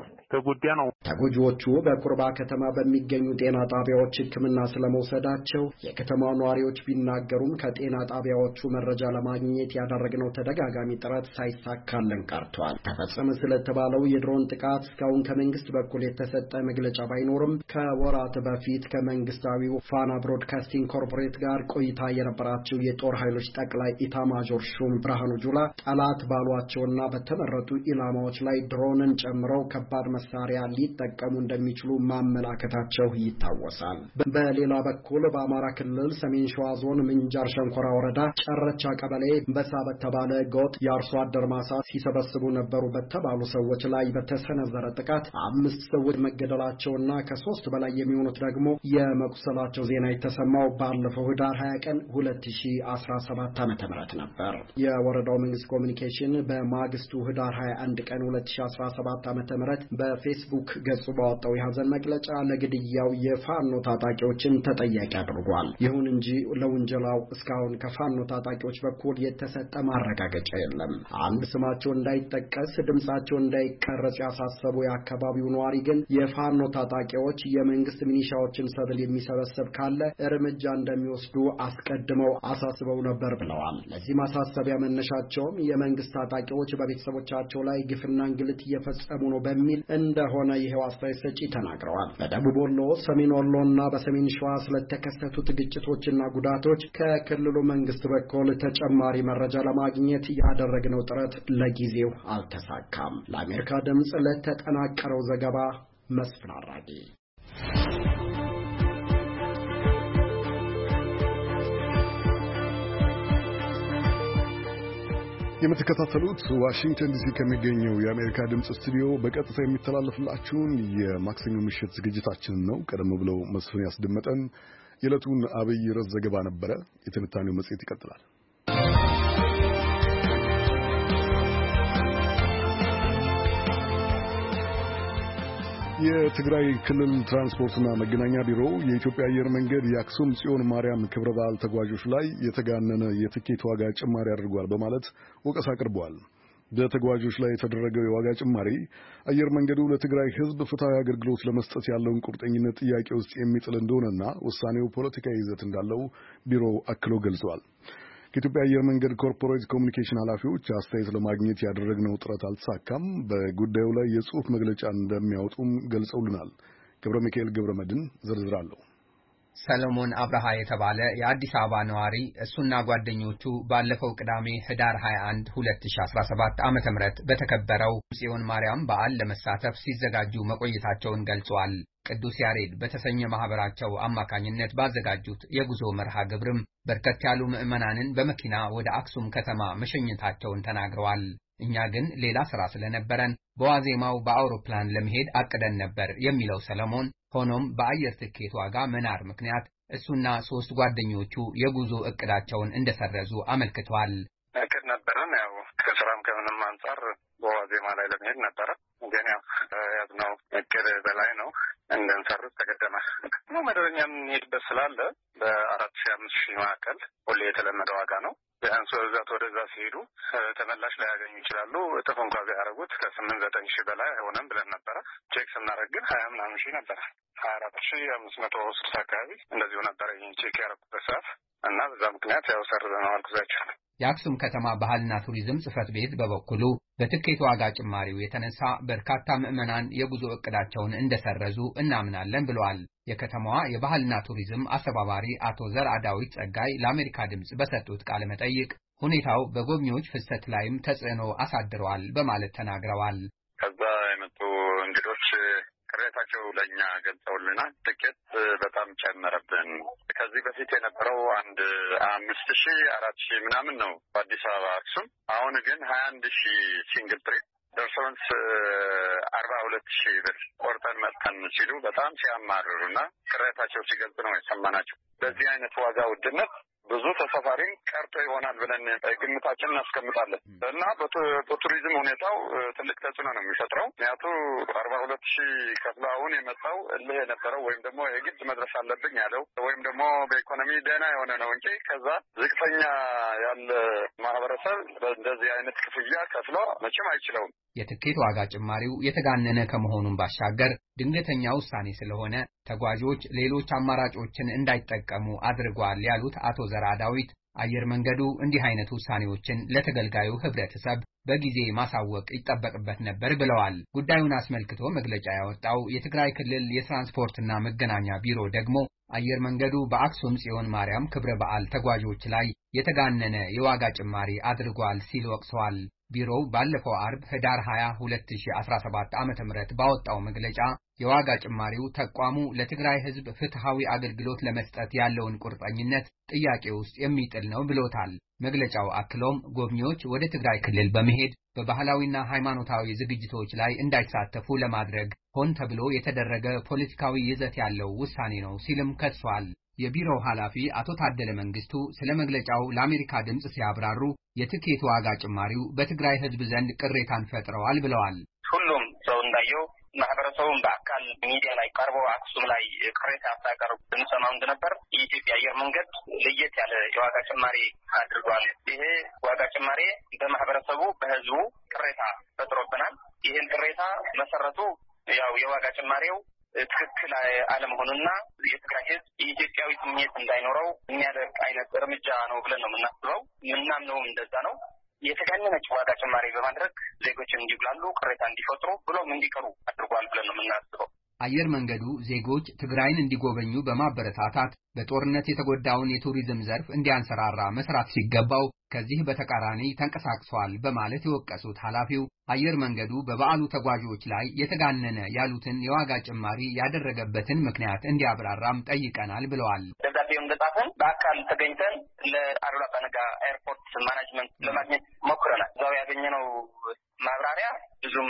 ተጎዳ ነው። ተጎጂዎቹ በኩርባ ከተማ በሚገኙ ጤና ጣቢያዎች ሕክምና ስለመውሰዳቸው የከተማው ነዋሪዎች ቢናገሩም ከጤና ጣቢያዎቹ መረጃ ለማግኘት ያደረግነው ተደጋጋሚ ጥረት ሳይሳካልን ቀርቷል። ተፈጸመ ስለተባለው የድሮን ጥቃት እስካሁን ከመንግስት በኩል የተሰጠ መግለጫ ባይኖርም ከወራት በፊት ከመንግስታዊው ፋና ብሮድካስቲንግ ኮርፖሬት ጋር ቆይታ የነበራቸው የጦር ኃይሎች ጠቅላይ ኢታማዦር ሹም ብርሃኑ ጁላ ጠላት ባሏቸውና በተመረጡ ኢላማዎች ላይ ድሮንን ጨምረው ከባድ መሳሪያ ሊጠቀሙ እንደሚችሉ ማመላከታቸው ይታወሳል። በሌላ በኩል በአማራ ክልል ሰሜን ሸዋ ዞን ምንጃር ሸንኮራ ወረዳ ጨረቻ ቀበሌ በሳ በተባለ ጎጥ የአርሶ አደር ማሳ ሲሰበስቡ ነበሩ በተባሉ ሰዎች ላይ በተሰነዘረ ጥቃት አምስት ሰዎች መገደላቸውና ከሶስት በላይ የሚሆኑት ደግሞ የመቁሰላቸው ዜና የተሰማው ባለፈው ህዳር ሀያ ቀን ሁለት ሺህ አስራ ሰባት ዓመተ ምህረት ነበር። የወረዳው መንግስት ኮሙኒኬሽን በማግስቱ ህዳር ሀያ አንድ ቀን ሁለት ሺህ አስራ ሰባት ዓመተ ምህረት በፌስቡክ ገጹ ባወጣው የሐዘን መግለጫ ለግድያው የፋኖ ታጣቂዎችን ተጠያቂ አድርጓል። ይሁን እንጂ ለወንጀላው እስካሁን ከፋኖ ታጣቂዎች በኩል የተሰጠ ማረጋገጫ የለም። አንድ ስማቸው እንዳይጠቀስ ድምጻቸው እንዳይቀረጽ ያሳሰቡ የአካባቢው ነዋሪ ግን የፋኖ ታጣቂዎች የመንግስት ሚኒሻዎችን ሰብል የሚሰበሰብ ካለ እርምጃ እንደሚወስዱ አስቀድመው አሳስበው ነበር ብለዋል። ለዚህ ማሳሰቢያ መነሻቸውም የመንግስት ታጣቂዎች በቤተሰቦቻቸው ላይ ግፍና እንግልት እየፈጸሙ ነው በሚል እንደሆነ ይሄው አስተያየት ሰጪ ተናግረዋል። በደቡብ ወሎ፣ ሰሜን ወሎና በሰሜን ሸዋ ስለተከሰቱት ግጭቶችና ጉዳቶች ከክልሉ መንግስት በኩል ተጨማሪ መረጃ ለማግኘት ያደረግነው ጥረት ለጊዜው አልተሳካም። ለአሜሪካ ድምጽ ለተጠናቀረው ዘገባ መስፍን አራጌ። የምትከታተሉት ዋሽንግተን ዲሲ ከሚገኘው የአሜሪካ ድምጽ ስቱዲዮ በቀጥታ የሚተላለፍላችሁን የማክሰኞ ምሽት ዝግጅታችንን ነው። ቀደም ብለው መስፍን ያስደመጠን የዕለቱን አብይ ርዕስ ዘገባ ነበረ። የትንታኔው መጽሔት ይቀጥላል። የትግራይ ክልል ትራንስፖርትና መገናኛ ቢሮ የኢትዮጵያ አየር መንገድ የአክሱም ጽዮን ማርያም ክብረ በዓል ተጓዦች ላይ የተጋነነ የትኬት ዋጋ ጭማሪ አድርጓል በማለት ወቀሳ አቅርበዋል። በተጓዦች ላይ የተደረገው የዋጋ ጭማሪ አየር መንገዱ ለትግራይ ሕዝብ ፍትሐዊ አገልግሎት ለመስጠት ያለውን ቁርጠኝነት ጥያቄ ውስጥ የሚጥል እንደሆነና ውሳኔው ፖለቲካዊ ይዘት እንዳለው ቢሮው አክሎ ገልጿል። ከኢትዮጵያ አየር መንገድ ኮርፖሬት ኮሙኒኬሽን ኃላፊዎች አስተያየት ለማግኘት ያደረግነው ጥረት አልተሳካም። በጉዳዩ ላይ የጽሑፍ መግለጫ እንደሚያወጡም ገልጸውልናል። ገብረ ሚካኤል ገብረ መድን ዝርዝር አለው። ሰለሞን አብርሃ የተባለ የአዲስ አበባ ነዋሪ እሱና ጓደኞቹ ባለፈው ቅዳሜ ህዳር ሀያ አንድ ሁለት ሺህ አስራ ሰባት ዓመተ ምህረት በተከበረው ጽዮን ማርያም በዓል ለመሳተፍ ሲዘጋጁ መቆየታቸውን ገልጿል። ቅዱስ ያሬድ በተሰኘ ማህበራቸው አማካኝነት ባዘጋጁት የጉዞ መርሃ ግብርም በርከት ያሉ ምዕመናንን በመኪና ወደ አክሱም ከተማ መሸኘታቸውን ተናግረዋል። እኛ ግን ሌላ ስራ ስለነበረን በዋዜማው በአውሮፕላን ለመሄድ አቅደን ነበር የሚለው ሰለሞን፣ ሆኖም በአየር ትኬት ዋጋ መናር ምክንያት እሱና ሶስት ጓደኞቹ የጉዞ እቅዳቸውን እንደሰረዙ አመልክቷል። እቅድ ነበረን፣ ያው ከስራም ከምንም አንጻር በዋዜማ ላይ ለመሄድ ነበረ። ግን ያው ያዝነው እቅድ በላይ ነው፣ እንደንሰርዝ ተገደመ። ነው መደበኛ የምንሄድበት ስላለ በአራት ሺህ አምስት ሺህ መካከል ሁሌ የተለመደ ዋጋ ነው። ቢያንስ ወደዛት ወደዛ ሲሄዱ ተመላሽ ላይ ያገኙ ይችላሉ። እጥፍ እንኳ ቢያደርጉት ከስምንት ዘጠኝ ሺህ በላይ አይሆንም ብለን ነበረ። ቼክ ስናደርግ ግን ሀያ ምናምን ሺህ ነበረ። ሀያ አራት ሺህ አምስት መቶ ስልሳ አካባቢ እንደዚሁ ነበረ ይህን ቼክ ያደረጉበት ሰዓት እና በዛ ምክንያት ያው ሰርዘነዋል ጉዟችን። የአክሱም ከተማ ባህልና ቱሪዝም ጽሕፈት ቤት በበኩሉ በትኬት ዋጋ ጭማሪው የተነሳ በርካታ ምዕመናን የጉዞ እቅዳቸውን እንደሰረዙ እናምናለን ብለዋል። የከተማዋ የባህልና ቱሪዝም አስተባባሪ አቶ ዘርአ ዳዊት ጸጋይ ለአሜሪካ ድምጽ በሰጡት ቃለ መጠይቅ ሁኔታው በጎብኚዎች ፍሰት ላይም ተጽዕኖ አሳድረዋል በማለት ተናግረዋል። ከዛ የመጡ እንግዶች ቅሬታቸው ለእኛ ገልጸውልናል። ትኬት በጣም ጨመረብን። ከዚህ በፊት የነበረው አንድ አምስት ሺህ አራት ሺህ ምናምን ነው በአዲስ አበባ አክሱም። አሁን ግን ሀያ አንድ ሺህ ሲንግል ትሪፕ ደርሶንስ አርባ ሁለት ሺህ ብር ቆርጠን መጥተን ሲሉ በጣም ሲያማርሩና ቅሬታቸው ሲገልጽ ነው የሰማናቸው። በዚህ አይነት ዋጋ ውድነት ብዙ ተሳፋሪ ቀርቶ ይሆናል ብለን ግምታችንን እናስቀምጣለን እና በቱሪዝም ሁኔታው ትልቅ ተጽዕኖ ነው የሚፈጥረው። ምክንያቱ አርባ ሁለት ሺህ ከፍሎ አሁን የመጣው እልህ የነበረው ወይም ደግሞ የግድ መድረስ አለብኝ ያለው ወይም ደግሞ በኢኮኖሚ ደህና የሆነ ነው እንጂ ከዛ ዝቅተኛ ያለ ማህበረሰብ በእንደዚህ አይነት ክፍያ ከፍሎ መቼም አይችለውም። የትኬት ዋጋ ጭማሪው የተጋነነ ከመሆኑን ባሻገር ድንገተኛ ውሳኔ ስለሆነ ተጓዦች ሌሎች አማራጮችን እንዳይጠቀሙ አድርጓል ያሉት አቶ ዘራ ዳዊት አየር መንገዱ እንዲህ አይነት ውሳኔዎችን ለተገልጋዩ ህብረተሰብ በጊዜ ማሳወቅ ይጠበቅበት ነበር ብለዋል። ጉዳዩን አስመልክቶ መግለጫ ያወጣው የትግራይ ክልል የትራንስፖርትና መገናኛ ቢሮ ደግሞ አየር መንገዱ በአክሱም ጽዮን ማርያም ክብረ በዓል ተጓዦች ላይ የተጋነነ የዋጋ ጭማሪ አድርጓል ሲል ወቅሰዋል። ቢሮው ባለፈው አርብ ህዳር ሃያ ሁለት ሺህ አስራ ሰባት ዓመተ ምህረት ባወጣው መግለጫ የዋጋ ጭማሪው ተቋሙ ለትግራይ ህዝብ ፍትሃዊ አገልግሎት ለመስጠት ያለውን ቁርጠኝነት ጥያቄ ውስጥ የሚጥል ነው ብሎታል። መግለጫው አክሎም ጎብኚዎች ወደ ትግራይ ክልል በመሄድ በባህላዊና ሃይማኖታዊ ዝግጅቶች ላይ እንዳይሳተፉ ለማድረግ ሆን ተብሎ የተደረገ ፖለቲካዊ ይዘት ያለው ውሳኔ ነው ሲልም ከሷል። የቢሮው ኃላፊ አቶ ታደለ መንግስቱ ስለ መግለጫው ለአሜሪካ ድምጽ ሲያብራሩ የትኬት ዋጋ ጭማሪው በትግራይ ህዝብ ዘንድ ቅሬታን ፈጥረዋል ብለዋል። ሁሉም ሰው እንዳየው ማህበረሰቡን በአካል ሚዲያ ላይ ቀርቦ አክሱም ላይ ቅሬታ ሲያቀርብ እንሰማው እንደነበር የኢትዮጵያ አየር መንገድ ለየት ያለ የዋጋ ጭማሪ አድርጓል። ይሄ ዋጋ ጭማሪ በማህበረሰቡ በህዝቡ ቅሬታ ፈጥሮብናል። ይህን ቅሬታ መሰረቱ ያው የዋጋ ጭማሪው ትክክል አለመሆኑና የትግራይ ህዝብ የኢትዮጵያዊ ስሜት እንዳይኖረው የሚያደርግ አይነት እርምጃ ነው ብለን ነው የምናስበው። ምናምነውም እንደዛ ነው። የተጋነነች ዋጋ ጭማሪ በማድረግ ዜጎችን እንዲጉላሉ ቅሬታ እንዲፈጥሩ ብሎም እንዲቀሩ አድርጓል ብለን ነው የምናስበው። አየር መንገዱ ዜጎች ትግራይን እንዲጎበኙ በማበረታታት በጦርነት የተጎዳውን የቱሪዝም ዘርፍ እንዲያንሰራራ መስራት ሲገባው ከዚህ በተቃራኒ ተንቀሳቅሷል በማለት የወቀሱት ኃላፊው አየር መንገዱ በበዓሉ ተጓዦች ላይ የተጋነነ ያሉትን የዋጋ ጭማሪ ያደረገበትን ምክንያት እንዲያብራራም ጠይቀናል ብለዋል። ደብዳቤው እንደጻፈን በአካል ተገኝተን ለአሉላ አባ ነጋ ኤርፖርት ማኔጅመንት ለማግኘት ሞክረናል። እዛው ያገኘነው ማብራሪያ ብዙም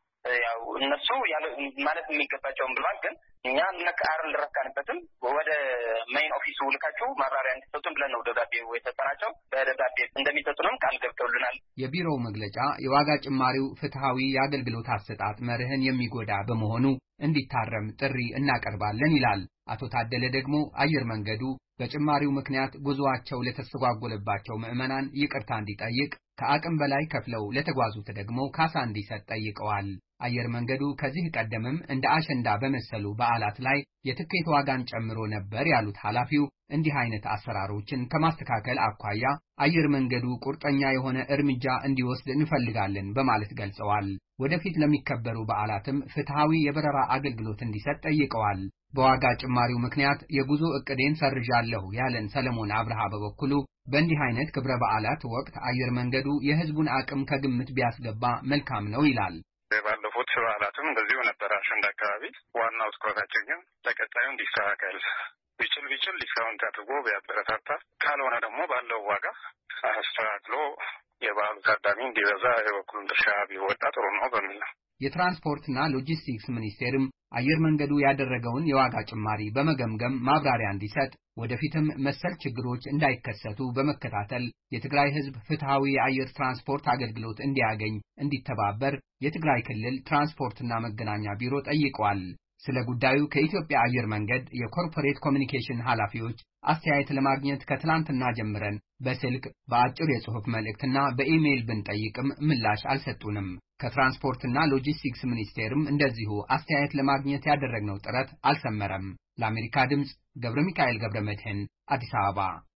ያው እነሱ ያለ ማለት የሚገባቸውን ብሏል። ግን እኛ ነካርን ልረካንበትም ወደ ሜይን ኦፊሱ ልካችሁ ማብራሪያ እንዲሰጡን ብለን ነው ደብዳቤው የተሰጣቸው። በደብዳቤ እንደሚሰጡንም ቃል ገብተውልናል። የቢሮው መግለጫ የዋጋ ጭማሪው ፍትሃዊ የአገልግሎት አሰጣጥ መርህን የሚጎዳ በመሆኑ እንዲታረም ጥሪ እናቀርባለን ይላል። አቶ ታደለ ደግሞ አየር መንገዱ በጭማሪው ምክንያት ጉዞአቸው ለተስተጓጎለባቸው ምዕመናን ይቅርታ እንዲጠይቅ ከአቅም በላይ ከፍለው ለተጓዙት ደግሞ ካሳ እንዲሰጥ ጠይቀዋል። አየር መንገዱ ከዚህ ቀደምም እንደ አሸንዳ በመሰሉ በዓላት ላይ የትኬት ዋጋን ጨምሮ ነበር ያሉት ኃላፊው እንዲህ አይነት አሰራሮችን ከማስተካከል አኳያ አየር መንገዱ ቁርጠኛ የሆነ እርምጃ እንዲወስድ እንፈልጋለን በማለት ገልጸዋል። ወደፊት ለሚከበሩ በዓላትም ፍትሃዊ የበረራ አገልግሎት እንዲሰጥ ጠይቀዋል። በዋጋ ጭማሪው ምክንያት የጉዞ እቅዴን ሰርዣለሁ ያለን ሰለሞን አብርሃ በበኩሉ በእንዲህ አይነት ክብረ በዓላት ወቅት አየር መንገዱ የህዝቡን አቅም ከግምት ቢያስገባ መልካም ነው ይላል። ባለፉት በዓላትም እንደዚሁ ነበር አሸንዳ አካባቢ። ዋናው ትኩረታችን ግን ለቀጣዩ እንዲስተካከል ቢችል ቢችል ዲስካውንት አድርጎ ቢያበረታታ፣ ካልሆነ ደግሞ ባለው ዋጋ አስተካክሎ የበዓሉ ታዳሚ እንዲበዛ የበኩሉን ድርሻ ቢወጣ ጥሩ ነው በሚል ነው። የትራንስፖርትና ሎጂስቲክስ ሚኒስቴርም አየር መንገዱ ያደረገውን የዋጋ ጭማሪ በመገምገም ማብራሪያ እንዲሰጥ ወደፊትም መሰል ችግሮች እንዳይከሰቱ በመከታተል የትግራይ ህዝብ ፍትሃዊ የአየር ትራንስፖርት አገልግሎት እንዲያገኝ እንዲተባበር የትግራይ ክልል ትራንስፖርትና መገናኛ ቢሮ ጠይቋል። ስለ ጉዳዩ ከኢትዮጵያ አየር መንገድ የኮርፖሬት ኮሚኒኬሽን ኃላፊዎች አስተያየት ለማግኘት ከትላንትና ጀምረን በስልክ በአጭር የጽሑፍ መልእክትና በኢሜይል ብንጠይቅም ምላሽ አልሰጡንም። ከትራንስፖርትና ሎጂስቲክስ ሚኒስቴርም እንደዚሁ አስተያየት ለማግኘት ያደረግነው ጥረት አልሰመረም። ለአሜሪካ ድምፅ ገብረ ሚካኤል ገብረ መድህን አዲስ አበባ።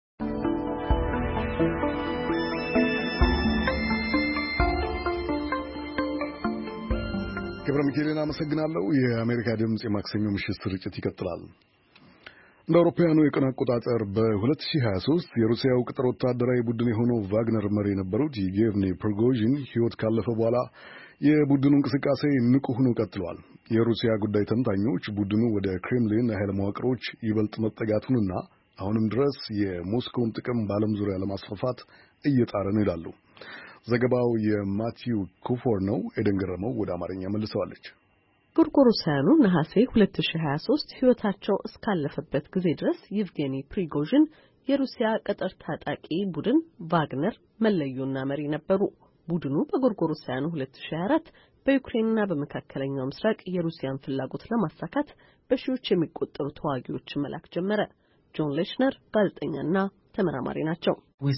ገብረ ሚካኤልን አመሰግናለሁ። የአሜሪካ ድምፅ የማክሰኞ ምሽት ስርጭት ይቀጥላል። እንደ አውሮፓውያኑ የቀን አቆጣጠር በ2023 የሩሲያው ቅጥር ወታደራዊ ቡድን የሆነው ቫግነር መሪ የነበሩት የጌቭኒ ፕሪጎዥን ሕይወት ካለፈ በኋላ የቡድኑ እንቅስቃሴ ንቁ ሆኖ ቀጥሏል። የሩሲያ ጉዳይ ተንታኞች ቡድኑ ወደ ክሬምሊን የኃይል መዋቅሮች ይበልጥ መጠጋቱንና አሁንም ድረስ የሞስኮውን ጥቅም በዓለም ዙሪያ ለማስፋፋት እየጣረ ነው ይላሉ። ዘገባው የማቲው ኩፎር ነው። ኤደን ገረመው ወደ አማርኛ መልሰዋለች። ጎርጎሮሳውያኑ ነሐሴ ሁለት ሺህ ሃያ ሶስት ህይወታቸው እስካለፈበት ጊዜ ድረስ ይቭጌኒ ፕሪጎዥን የሩሲያ ቅጥር ታጣቂ ቡድን ቫግነር መለዮና መሪ ነበሩ። ቡድኑ በጎርጎሮሳውያኑ ሁለት ሺህ ሃያ አራት በዩክሬንና በመካከለኛው ምስራቅ የሩሲያን ፍላጎት ለማሳካት በሺዎች የሚቆጠሩ ተዋጊዎችን መላክ ጀመረ። ጆን ሌሽነር ጋዜጠኛና ተመራማሪ ናቸው።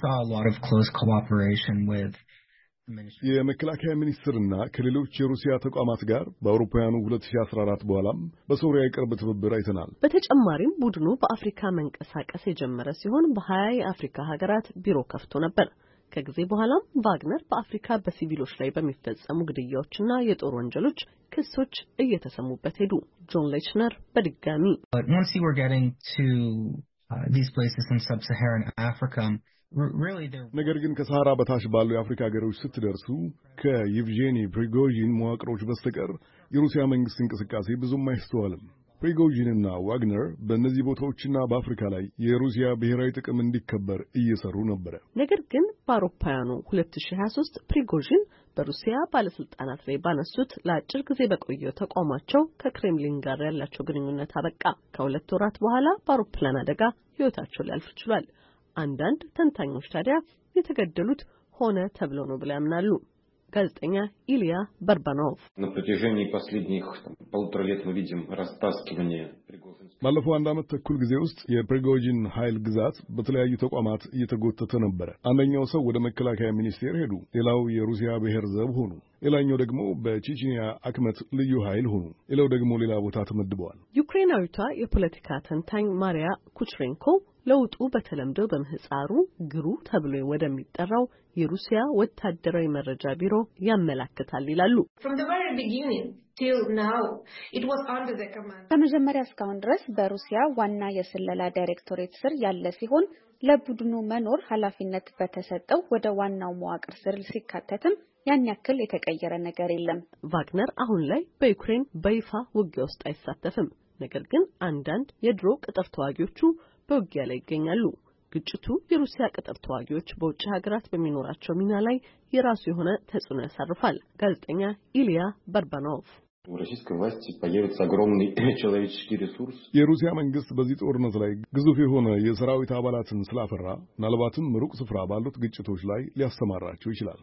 የመከላከያ ሚኒስትርና ከሌሎች የሩሲያ ተቋማት ጋር በአውሮፓውያኑ ሁለት ሺህ አስራ አራት በኋላም በሶሪያ የቅርብ ትብብር አይተናል። በተጨማሪም ቡድኑ በአፍሪካ መንቀሳቀስ የጀመረ ሲሆን በሀያ የአፍሪካ ሀገራት ቢሮ ከፍቶ ነበር። ከጊዜ በኋላም ቫግነር በአፍሪካ በሲቪሎች ላይ በሚፈጸሙ ግድያዎችና የጦር ወንጀሎች ክሶች እየተሰሙበት ሄዱ። ጆን ሌሽነር በድጋሚ ነገር ግን ከሰሃራ በታች ባሉ የአፍሪካ ሀገሮች ስትደርሱ ከይቭጌኒ ፕሪጎዥን መዋቅሮች በስተቀር የሩሲያ መንግስት እንቅስቃሴ ብዙም አይስተዋልም። ፕሪጎዥንና ዋግነር በእነዚህ ቦታዎችና በአፍሪካ ላይ የሩሲያ ብሔራዊ ጥቅም እንዲከበር እየሰሩ ነበር። ነገር ግን በአውሮፓውያኑ ሁለት ሺህ ሃያ ሶስት ፕሪጎዥን በሩሲያ ባለስልጣናት ላይ ባነሱት ለአጭር ጊዜ በቆየው ተቋማቸው ከክሬምሊን ጋር ያላቸው ግንኙነት አበቃ። ከሁለት ወራት በኋላ በአውሮፕላን አደጋ ህይወታቸው ሊያልፍ ችሏል። አንዳንድ ተንታኞች ታዲያ የተገደሉት ሆነ ተብሎ ነው ብለው ያምናሉ። ጋዜጠኛ ኢሊያ በርባኖቭ ባለፈው አንድ ዓመት ተኩል ጊዜ ውስጥ የፕሪጎዥን ኃይል ግዛት በተለያዩ ተቋማት እየተጎተተ ነበር። አንደኛው ሰው ወደ መከላከያ ሚኒስቴር ሄዱ፣ ሌላው የሩሲያ ብሔር ዘብ ሆኑ፣ ሌላኛው ደግሞ በቼችኒያ አክመት ልዩ ኃይል ሆኑ፣ ሌላው ደግሞ ሌላ ቦታ ተመድበዋል። ዩክሬናዊቷ የፖለቲካ ተንታኝ ማሪያ ኩችሬንኮ ለውጡ በተለምዶ በምህፃሩ ግሩ ተብሎ ወደሚጠራው የሩሲያ ወታደራዊ መረጃ ቢሮ ያመላክታል ይላሉ። ከመጀመሪያ እስካሁን ድረስ በሩሲያ ዋና የስለላ ዳይሬክቶሬት ስር ያለ ሲሆን ለቡድኑ መኖር ኃላፊነት በተሰጠው ወደ ዋናው መዋቅር ስር ሲካተትም ያን ያክል የተቀየረ ነገር የለም። ቫግነር አሁን ላይ በዩክሬን በይፋ ውጊያ ውስጥ አይሳተፍም። ነገር ግን አንዳንድ የድሮ ቅጥር ተዋጊዎቹ በውጊያ ላይ ይገኛሉ። ግጭቱ የሩሲያ ቅጥር ተዋጊዎች በውጭ ሀገራት በሚኖራቸው ሚና ላይ የራሱ የሆነ ተጽዕኖ ያሳርፋል። ጋዜጠኛ ኢሊያ በርባኖቭ የሩሲያ መንግስት በዚህ ጦርነት ላይ ግዙፍ የሆነ የሰራዊት አባላትን ስላፈራ ምናልባትም ሩቅ ስፍራ ባሉት ግጭቶች ላይ ሊያሰማራቸው ይችላል።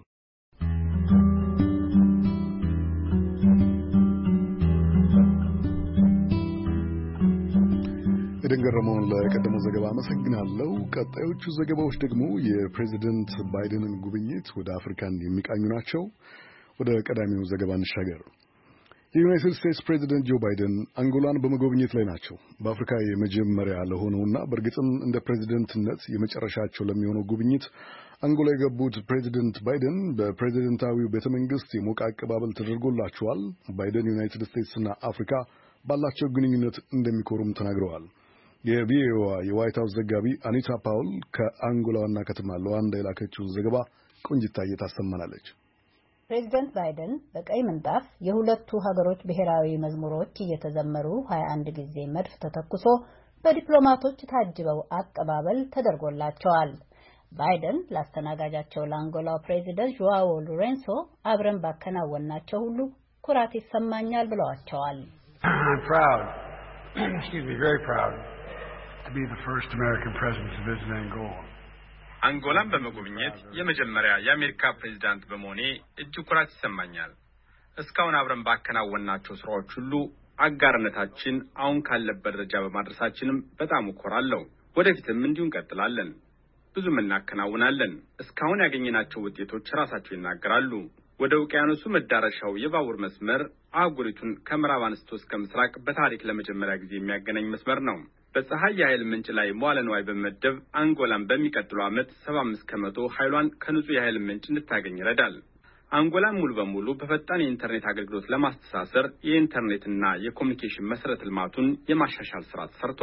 ኤደን ገረመውን ለቀደመው ዘገባ አመሰግናለሁ። ቀጣዮቹ ዘገባዎች ደግሞ የፕሬዚደንት ባይደንን ጉብኝት ወደ አፍሪካን የሚቃኙ ናቸው። ወደ ቀዳሚው ዘገባ እንሻገር። የዩናይትድ ስቴትስ ፕሬዚደንት ጆ ባይደን አንጎላን በመጎብኘት ላይ ናቸው። በአፍሪካ የመጀመሪያ ለሆነውና በእርግጥም እንደ ፕሬዚደንትነት የመጨረሻቸው ለሚሆነው ጉብኝት አንጎላ የገቡት ፕሬዚደንት ባይደን በፕሬዚደንታዊው ቤተ መንግስት የሞቀ አቀባበል ተደርጎላቸዋል። ባይደን ዩናይትድ ስቴትስና አፍሪካ ባላቸው ግንኙነት እንደሚኮሩም ተናግረዋል። የቪኦኤዋ የዋይት ሃውስ ዘጋቢ አኒታ ፓውል ከአንጎላ ዋና ከተማ ሉዋንዳ የላከችውን ዘገባ ቆንጅታዬ ታሰማናለች። ፕሬዚደንት ባይደን በቀይ ምንጣፍ የሁለቱ ሀገሮች ብሔራዊ መዝሙሮች እየተዘመሩ ሀያ አንድ ጊዜ መድፍ ተተኩሶ በዲፕሎማቶች ታጅበው አቀባበል ተደርጎላቸዋል። ባይደን ላስተናጋጃቸው ለአንጎላው ፕሬዚደንት ጆአዎ ሎሬንሶ አብረን ባከናወናቸው ሁሉ ኩራት ይሰማኛል ብለዋቸዋል። I'm proud. Excuse me, very proud. To be the first American president to visit Angola. አንጎላን በመጎብኘት የመጀመሪያ የአሜሪካ ፕሬዝዳንት በመሆኔ እጅግ ኩራት ይሰማኛል። እስካሁን አብረን ባከናወናቸው ስራዎች ሁሉ አጋርነታችን አሁን ካለበት ደረጃ በማድረሳችንም በጣም እኮራለሁ። ወደፊትም እንዲሁ እንቀጥላለን። ብዙም እናከናውናለን። እስካሁን ያገኘናቸው ውጤቶች ራሳቸው ይናገራሉ። ወደ ውቅያኖሱ መዳረሻው የባቡር መስመር አህጉሪቱን ከምዕራብ አንስቶ እስከ ምስራቅ በታሪክ ለመጀመሪያ ጊዜ የሚያገናኝ መስመር ነው። በፀሐይ የኃይል ምንጭ ላይ መዋለ ንዋይ በመመደብ አንጎላን በሚቀጥለው ዓመት ሰባ አምስት ከመቶ ኃይሏን ከንጹህ የኃይል ምንጭ እንድታገኝ ይረዳል። አንጎላን ሙሉ በሙሉ በፈጣን የኢንተርኔት አገልግሎት ለማስተሳሰር የኢንተርኔትና የኮሙኒኬሽን መሰረተ ልማቱን የማሻሻል ስራ ተሰርቷል።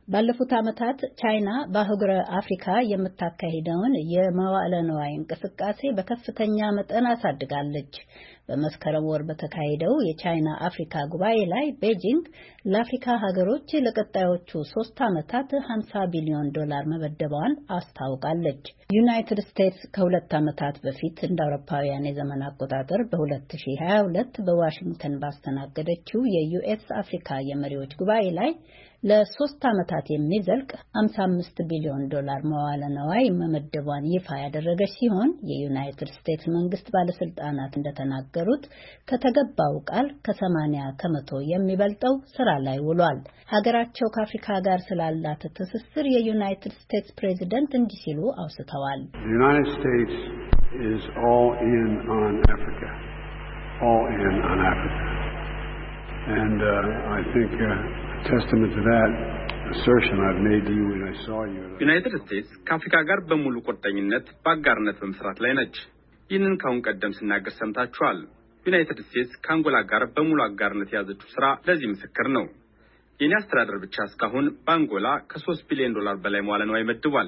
ባለፉት ዓመታት ቻይና በአህጉረ አፍሪካ የምታካሂደውን የመዋዕለ ንዋይ እንቅስቃሴ በከፍተኛ መጠን አሳድጋለች። በመስከረም ወር በተካሄደው የቻይና አፍሪካ ጉባኤ ላይ ቤጂንግ ለአፍሪካ ሀገሮች ለቀጣዮቹ ሶስት ዓመታት ሀምሳ ቢሊዮን ዶላር መበደቧን አስታውቃለች። ዩናይትድ ስቴትስ ከሁለት ዓመታት በፊት እንደ አውሮፓውያን የዘመን አቆጣጠር በ2022 በዋሽንግተን ባስተናገደችው የዩኤስ አፍሪካ የመሪዎች ጉባኤ ላይ ለሶስት ዓመታት የሚዘልቅ ሀምሳ አምስት ቢሊዮን ዶላር መዋዕለ ንዋይ መመደቧን ይፋ ያደረገች ሲሆን የዩናይትድ ስቴትስ መንግስት ባለስልጣናት እንደተናገሩት ከተገባው ቃል ከሰማንያ ከመቶ የሚበልጠው ስራ ላይ ውሏል። ሀገራቸው ከአፍሪካ ጋር ስላላት ትስስር የዩናይትድ ስቴትስ ፕሬዚደንት እንዲህ ሲሉ አውስተዋል። United States is all in on Africa. All in on Africa. And uh, I think uh, testament to that assertion I've made to you when I saw you. ዩናይትድ ስቴትስ ከአፍሪካ ጋር በሙሉ ቁርጠኝነት በአጋርነት በመስራት ላይ ነች። ይህንን ካሁን ቀደም ስናገር ሰምታችኋል። ዩናይትድ ስቴትስ ከአንጎላ ጋር በሙሉ አጋርነት የያዘችው ስራ ለዚህ ምስክር ነው። የኔ አስተዳደር ብቻ እስካሁን በአንጎላ ከሶስት ቢሊዮን ዶላር በላይ መዋዕለ ንዋይ መድቧል።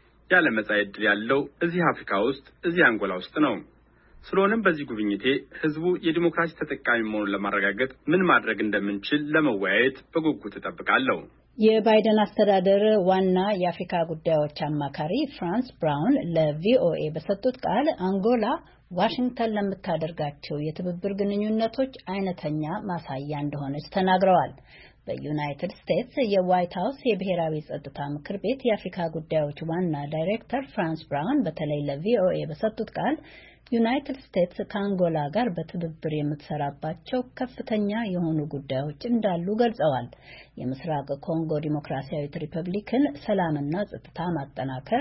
ያለ መጻኢ ዕድል ያለው እዚህ አፍሪካ ውስጥ እዚህ አንጎላ ውስጥ ነው። ስለሆነም በዚህ ጉብኝቴ ህዝቡ የዲሞክራሲ ተጠቃሚ መሆኑን ለማረጋገጥ ምን ማድረግ እንደምንችል ለመወያየት በጉጉት እጠብቃለሁ። የባይደን አስተዳደር ዋና የአፍሪካ ጉዳዮች አማካሪ ፍራንስ ብራውን ለቪኦኤ በሰጡት ቃል አንጎላ ዋሽንግተን ለምታደርጋቸው የትብብር ግንኙነቶች አይነተኛ ማሳያ እንደሆነች ተናግረዋል። በዩናይትድ ስቴትስ የዋይት ሃውስ የብሔራዊ ጸጥታ ምክር ቤት የአፍሪካ ጉዳዮች ዋና ዳይሬክተር ፍራንስ ብራውን በተለይ ለቪኦኤ በሰጡት ቃል ዩናይትድ ስቴትስ ከአንጎላ ጋር በትብብር የምትሰራባቸው ከፍተኛ የሆኑ ጉዳዮች እንዳሉ ገልጸዋል። የምስራቅ ኮንጎ ዲሞክራሲያዊት ሪፐብሊክን ሰላምና ጸጥታ ማጠናከር፣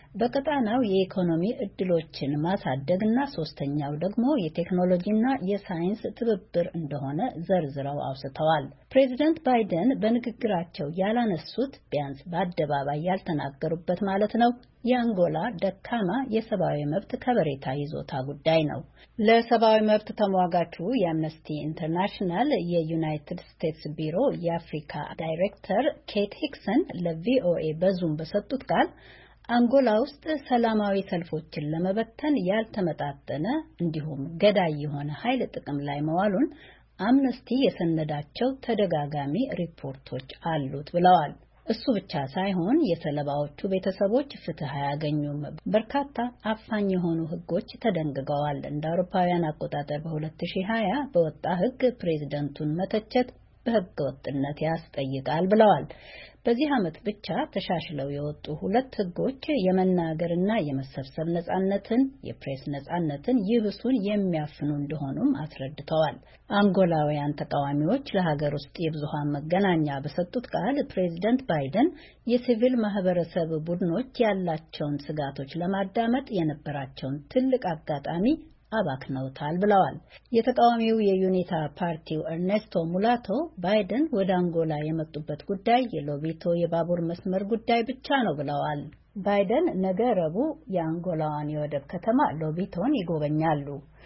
በቀጣናው የኢኮኖሚ እድሎችን ማሳደግና ሶስተኛው ደግሞ የቴክኖሎጂና የሳይንስ ትብብር እንደሆነ ዘርዝረው አውስተዋል። ፕሬዚደንት ባይደን በንግግራቸው ያላነሱት ቢያንስ በአደባባይ ያልተናገሩበት ማለት ነው የአንጎላ ደካማ የሰብአዊ መብት ከበሬታ ይዞታ ጉዳይ ነው። ለሰብአዊ መብት ተሟጋቹ የአምነስቲ ኢንተርናሽናል የዩናይትድ ስቴትስ ቢሮ የአፍሪካ ዳይሬክተር ኬት ሂክሰን ለቪኦኤ በዙም በሰጡት ቃል አንጎላ ውስጥ ሰላማዊ ሰልፎችን ለመበተን ያልተመጣጠነ እንዲሁም ገዳይ የሆነ ኃይል ጥቅም ላይ መዋሉን አምነስቲ የሰነዳቸው ተደጋጋሚ ሪፖርቶች አሉት ብለዋል። እሱ ብቻ ሳይሆን የሰለባዎቹ ቤተሰቦች ፍትህ አያገኙም። በርካታ አፋኝ የሆኑ ህጎች ተደንግገዋል። እንደ አውሮፓውያን አቆጣጠር በሁለት ሺህ ሀያ በወጣ ህግ ፕሬዝደንቱን መተቸት በህገ ወጥነት ያስጠይቃል ብለዋል። በዚህ ዓመት ብቻ ተሻሽለው የወጡ ሁለት ህጎች የመናገርና የመሰብሰብ ነጻነትን፣ የፕሬስ ነጻነትን ይብሱን የሚያፍኑ እንደሆኑም አስረድተዋል። አንጎላውያን ተቃዋሚዎች ለሀገር ውስጥ የብዙሃን መገናኛ በሰጡት ቃል ፕሬዚደንት ባይደን የሲቪል ማህበረሰብ ቡድኖች ያላቸውን ስጋቶች ለማዳመጥ የነበራቸውን ትልቅ አጋጣሚ አባክነውታል ብለዋል። የተቃዋሚው የዩኒታ ፓርቲው ኤርኔስቶ ሙላቶ ባይደን ወደ አንጎላ የመጡበት ጉዳይ የሎቢቶ የባቡር መስመር ጉዳይ ብቻ ነው ብለዋል። ባይደን ነገ ረቡዕ የአንጎላዋን የወደብ ከተማ ሎቢቶን ይጎበኛሉ።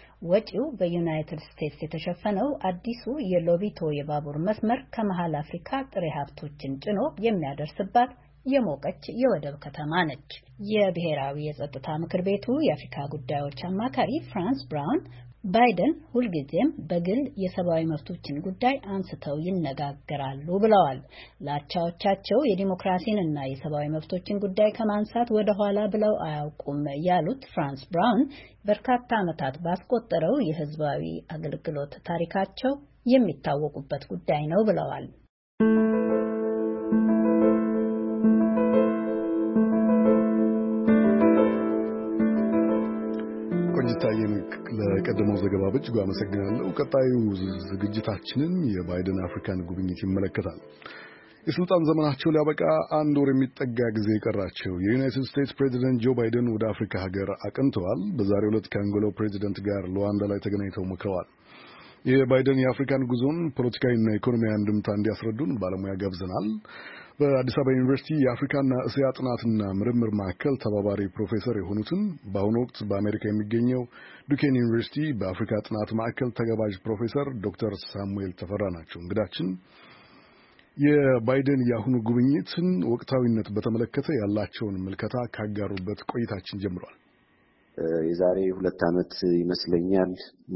ወጪው በዩናይትድ ስቴትስ የተሸፈነው አዲሱ የሎቢቶ የባቡር መስመር ከመሃል አፍሪካ ጥሬ ሀብቶችን ጭኖ የሚያደርስባት የሞቀች የወደብ ከተማ ነች። የብሔራዊ የጸጥታ ምክር ቤቱ የአፍሪካ ጉዳዮች አማካሪ ፍራንስ ብራውን ባይደን ሁልጊዜም በግል የሰብአዊ መብቶችን ጉዳይ አንስተው ይነጋገራሉ ብለዋል። ለአቻዎቻቸው የዲሞክራሲንና የሰብአዊ መብቶችን ጉዳይ ከማንሳት ወደ ኋላ ብለው አያውቁም ያሉት ፍራንስ ብራውን በርካታ ዓመታት ባስቆጠረው የህዝባዊ አገልግሎት ታሪካቸው የሚታወቁበት ጉዳይ ነው ብለዋል። ቆንጅታዬን ለቀደመው ዘገባ በእጅጉ አመሰግናለሁ። ቀጣዩ ዝግጅታችንን የባይደን አፍሪካን ጉብኝት ይመለከታል። የስልጣን ዘመናቸው ሊያበቃ አንድ ወር የሚጠጋ ጊዜ የቀራቸው የዩናይትድ ስቴትስ ፕሬዚደንት ጆ ባይደን ወደ አፍሪካ ሀገር አቅንተዋል። በዛሬው ዕለት ከአንጎላው ፕሬዚደንት ጋር ሉዋንዳ ላይ ተገናኝተው መክረዋል። የባይደን የአፍሪካን ጉዞን ፖለቲካዊና ኢኮኖሚያዊ አንድምታ እንዲያስረዱን ባለሙያ ጋብዘናል። በአዲስ አበባ ዩኒቨርሲቲ የአፍሪካና እስያ ጥናትና ምርምር ማዕከል ተባባሪ ፕሮፌሰር የሆኑትን በአሁኑ ወቅት በአሜሪካ የሚገኘው ዱኬን ዩኒቨርሲቲ በአፍሪካ ጥናት ማዕከል ተጋባዥ ፕሮፌሰር ዶክተር ሳሙኤል ተፈራ ናቸው እንግዳችን። የባይደን የአሁኑ ጉብኝትን ወቅታዊነት በተመለከተ ያላቸውን ምልከታ ካጋሩበት ቆይታችን ጀምሯል። የዛሬ ሁለት ዓመት ይመስለኛል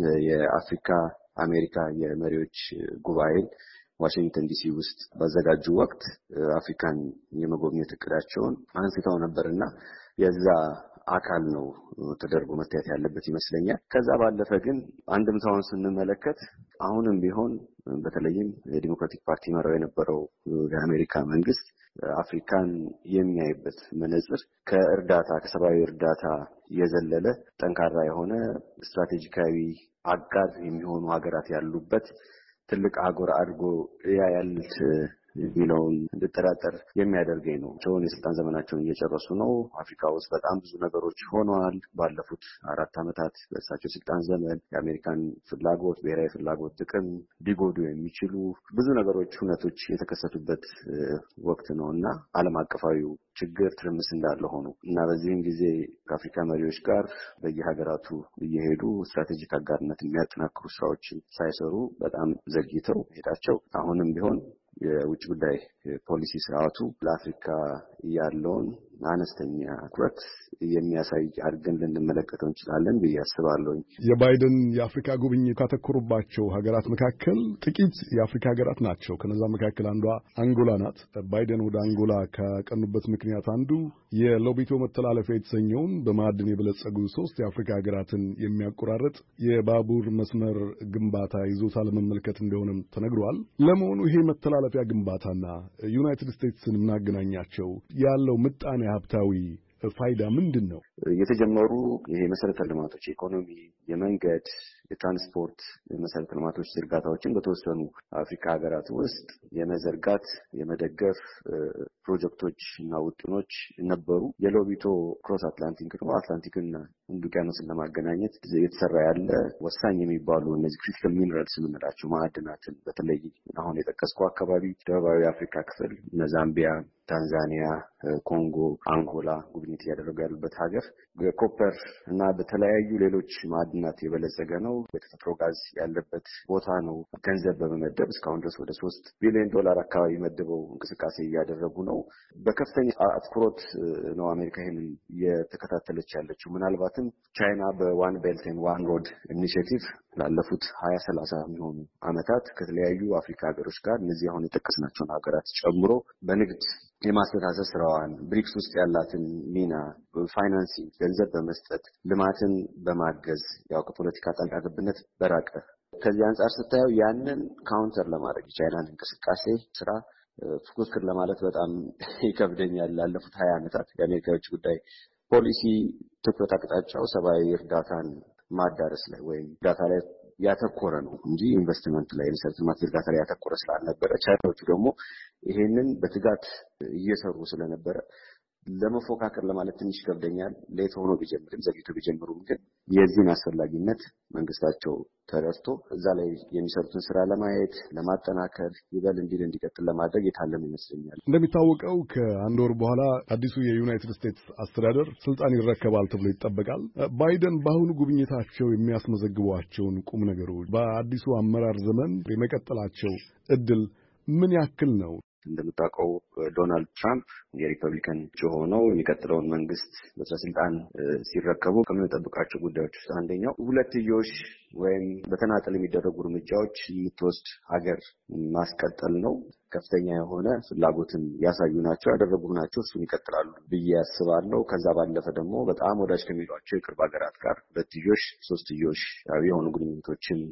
የአፍሪካ አሜሪካ የመሪዎች ጉባኤ ዋሽንግተን ዲሲ ውስጥ ባዘጋጁ ወቅት አፍሪካን የመጎብኘት እቅዳቸውን አንስተው ነበርና የዛ አካል ነው ተደርጎ መታየት ያለበት ይመስለኛል። ከዛ ባለፈ ግን አንድምታውን ስንመለከት አሁንም ቢሆን በተለይም የዲሞክራቲክ ፓርቲ መራው የነበረው የአሜሪካ መንግስት አፍሪካን የሚያይበት መነጽር ከእርዳታ ከሰብአዊ እርዳታ የዘለለ ጠንካራ የሆነ ስትራቴጂካዊ አጋር የሚሆኑ ሀገራት ያሉበት ትልቅ አህጉር አድርጎ ያያል የሚለውን እንድጠራጠር የሚያደርገኝ ነው። ቸውን የስልጣን ዘመናቸውን እየጨረሱ ነው። አፍሪካ ውስጥ በጣም ብዙ ነገሮች ሆነዋል። ባለፉት አራት ዓመታት በእሳቸው ስልጣን ዘመን የአሜሪካን ፍላጎት ብሔራዊ ፍላጎት ጥቅም ሊጎዱ የሚችሉ ብዙ ነገሮች ሁነቶች የተከሰቱበት ወቅት ነው እና ዓለም አቀፋዊው ችግር ትርምስ እንዳለ ሆኖ እና በዚህም ጊዜ ከአፍሪካ መሪዎች ጋር በየሀገራቱ እየሄዱ ስትራቴጂክ አጋርነት የሚያጠናክሩ ስራዎችን ሳይሰሩ በጣም ዘግይተው ሄዳቸው አሁንም ቢሆን የውጭ ጉዳይ ፖሊሲ ስርዓቱ ለአፍሪካ ያለውን አነስተኛ ትኩረት የሚያሳይ አድርገን ልንመለከተው እንችላለን ብዬ አስባለሁ። የባይደን የአፍሪካ ጉብኝት ካተኮሩባቸው ሀገራት መካከል ጥቂት የአፍሪካ ሀገራት ናቸው። ከነዛ መካከል አንዷ አንጎላ ናት። ባይደን ወደ አንጎላ ካቀኑበት ምክንያት አንዱ የሎቢቶ መተላለፊያ የተሰኘውን በማዕድን የበለጸጉ ሶስት የአፍሪካ ሀገራትን የሚያቆራርጥ የባቡር መስመር ግንባታ ይዞታ ለመመልከት እንደሆነም ተነግሯል። ለመሆኑ ይሄ መተላለፊያ ግንባታና ዩናይትድ ስቴትስን የምናገናኛቸው ያለው ምጣኔ ሀብታዊ ፋይዳ ምንድን ነው? የተጀመሩ ይሄ መሰረተ ልማቶች የኢኮኖሚ፣ የመንገድ፣ የትራንስፖርት መሰረተ ልማቶች ዝርጋታዎችን በተወሰኑ አፍሪካ ሀገራት ውስጥ የመዘርጋት የመደገፍ ፕሮጀክቶች እና ውጥኖች ነበሩ። የሎቢቶ ክሮስ አትላንቲክ ነው አትላንቲክና ህንድ ውቅያኖስን ለማገናኘት የተሰራ ያለ ወሳኝ የሚባሉ እነዚህ ክሪቲካል ሚነራልስ የምንላቸው ማዕድናትን በተለይ አሁን የጠቀስኩ አካባቢ ደቡባዊ አፍሪካ ክፍል እነ ዛምቢያ፣ ታንዛኒያ፣ ኮንጎ፣ አንጎላ ጉብኝት እያደረጉ ያሉበት ሀገር ኮፐር እና በተለያዩ ሌሎች ማዕድናት የበለጸገ ነው። የተፈጥሮ ጋዝ ያለበት ቦታ ነው። ገንዘብ በመመደብ እስካሁን ድረስ ወደ ሶስት ቢሊዮን ዶላር አካባቢ መድበው እንቅስቃሴ እያደረጉ ነው። በከፍተኛ አትኩሮት ነው አሜሪካ ይህንን እየተከታተለች ያለችው። ምናልባትም ቻይና በዋን ቤልት ኤንድ ዋን ሮድ ኢኒሺየቲቭ ላለፉት ሀያ ሰላሳ የሚሆኑ ዓመታት ከተለያዩ አፍሪካ ሀገሮች ጋር እነዚህ አሁን የጠቀስናቸውን ሀገራት ጨምሮ በንግድ የማስተሳሰር ስራዋን ብሪክስ ውስጥ ያላትን ሚና ፋይናንሲንግ ገንዘብ በመስጠት ልማትን በማገዝ ያው ከፖለቲካ ጣልቃ ገብነት በራቀ ከዚህ አንጻር ስታየው ያንን ካውንተር ለማድረግ የቻይናን እንቅስቃሴ ስራ ፉክክር ለማለት በጣም ይከብደኛል። ላለፉት ሀያ ዓመታት የአሜሪካ የውጭ ጉዳይ ፖሊሲ ትኩረት አቅጣጫው ሰብአዊ እርዳታን ማዳረስ ላይ ወይም እርዳታ ላይ ያተኮረ ነው እንጂ ኢንቨስትመንት ላይ መሰረተ ልማት ዝርጋታ ላይ ያተኮረ ስላልነበረ ቻይናዎቹ ደግሞ ይሄንን በትጋት እየሰሩ ስለነበረ ለመፎካከር ለማለት ትንሽ ይከብደኛል። ሌት ሆኖ ቢጀምርም ዘግይቶ ቢጀምሩም ግን የዚህን አስፈላጊነት መንግስታቸው ተረድቶ እዛ ላይ የሚሰሩትን ስራ ለማየት ለማጠናከር ይበል እንዲል እንዲቀጥል ለማድረግ የታለመ ይመስለኛል። እንደሚታወቀው ከአንድ ወር በኋላ አዲሱ የዩናይትድ ስቴትስ አስተዳደር ስልጣን ይረከባል ተብሎ ይጠበቃል። ባይደን በአሁኑ ጉብኝታቸው የሚያስመዘግቧቸውን ቁም ነገሮች በአዲሱ አመራር ዘመን የመቀጠላቸው እድል ምን ያክል ነው? እንደምታውቀው ዶናልድ ትራምፕ የሪፐብሊካን እጩ ሆነው የሚቀጥለውን መንግስት በስልጣን ሲረከቡ ከምንጠብቃቸው ጉዳዮች ውስጥ አንደኛው ሁለትዮሽ ወይም በተናጠል የሚደረጉ እርምጃዎች የምትወስድ ሀገር ማስቀጠል ነው። ከፍተኛ የሆነ ፍላጎትን ያሳዩ ናቸው፣ ያደረጉ ናቸው። እሱን ይቀጥላሉ ብዬ ያስባለሁ። ከዛ ባለፈ ደግሞ በጣም ወዳጅ ከሚሏቸው የቅርብ ሀገራት ጋር ሁለትዮሽ፣ ሶስትዮሽ የሆኑ ግንኙነቶችን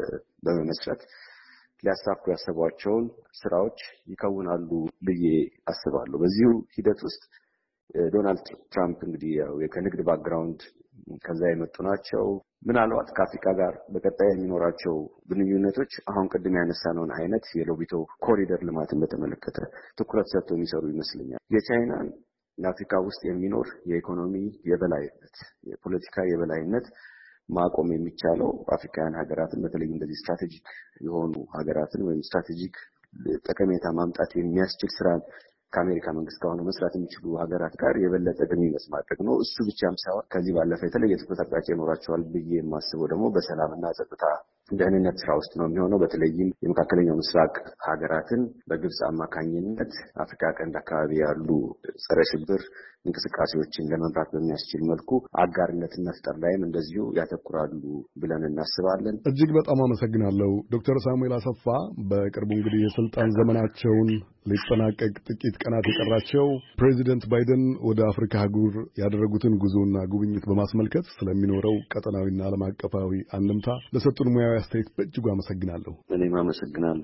በመመስረት ሊያሳኩ ያሰቧቸውን ስራዎች ይከውናሉ ብዬ አስባለሁ። በዚሁ ሂደት ውስጥ ዶናልድ ትራምፕ እንግዲህ ያው ከንግድ ባክግራውንድ ከዛ የመጡ ናቸው። ምናልባት ከአፍሪካ ጋር በቀጣይ የሚኖራቸው ግንኙነቶች አሁን ቅድም ያነሳነውን አይነት የሎቢቶ ኮሪደር ልማትን በተመለከተ ትኩረት ሰጥተው የሚሰሩ ይመስለኛል። የቻይናን ለአፍሪካ ውስጥ የሚኖር የኢኮኖሚ የበላይነት፣ የፖለቲካ የበላይነት ማቆም የሚቻለው አፍሪካውያን ሀገራትን በተለይ እንደዚህ ስትራቴጂክ የሆኑ ሀገራትን ወይም ስትራቴጂክ ጠቀሜታ ማምጣት የሚያስችል ስራ ከአሜሪካ መንግስት ጋር ሆነው መስራት የሚችሉ ሀገራት ጋር የበለጠ ግንኙነት ማድረግ ነው። እሱ ብቻም ሳይሆን ከዚህ ባለፈ የተለየ ትኩረት አቅጣጫ ይኖራቸዋል ብዬ የማስበው ደግሞ በሰላምና ጸጥታ ደህንነት ስራ ውስጥ ነው የሚሆነው። በተለይም የመካከለኛው ምስራቅ ሀገራትን በግብጽ አማካኝነት አፍሪካ ቀንድ አካባቢ ያሉ ጸረ ሽብር እንቅስቃሴዎችን ለመምራት በሚያስችል መልኩ አጋርነትን መፍጠር ላይም እንደዚሁ ያተኩራሉ ብለን እናስባለን። እጅግ በጣም አመሰግናለሁ ዶክተር ሳሙኤል አሰፋ። በቅርቡ እንግዲህ የስልጣን ዘመናቸውን ሊጠናቀቅ ጥቂት ቀናት የቀራቸው ፕሬዚደንት ባይደን ወደ አፍሪካ አህጉር ያደረጉትን ጉዞና ጉብኝት በማስመልከት ስለሚኖረው ቀጠናዊና ዓለም አቀፋዊ አንድምታ ለሰጡን ሙያዊ አስተያየት በእጅጉ አመሰግናለሁ። እኔም አመሰግናለሁ።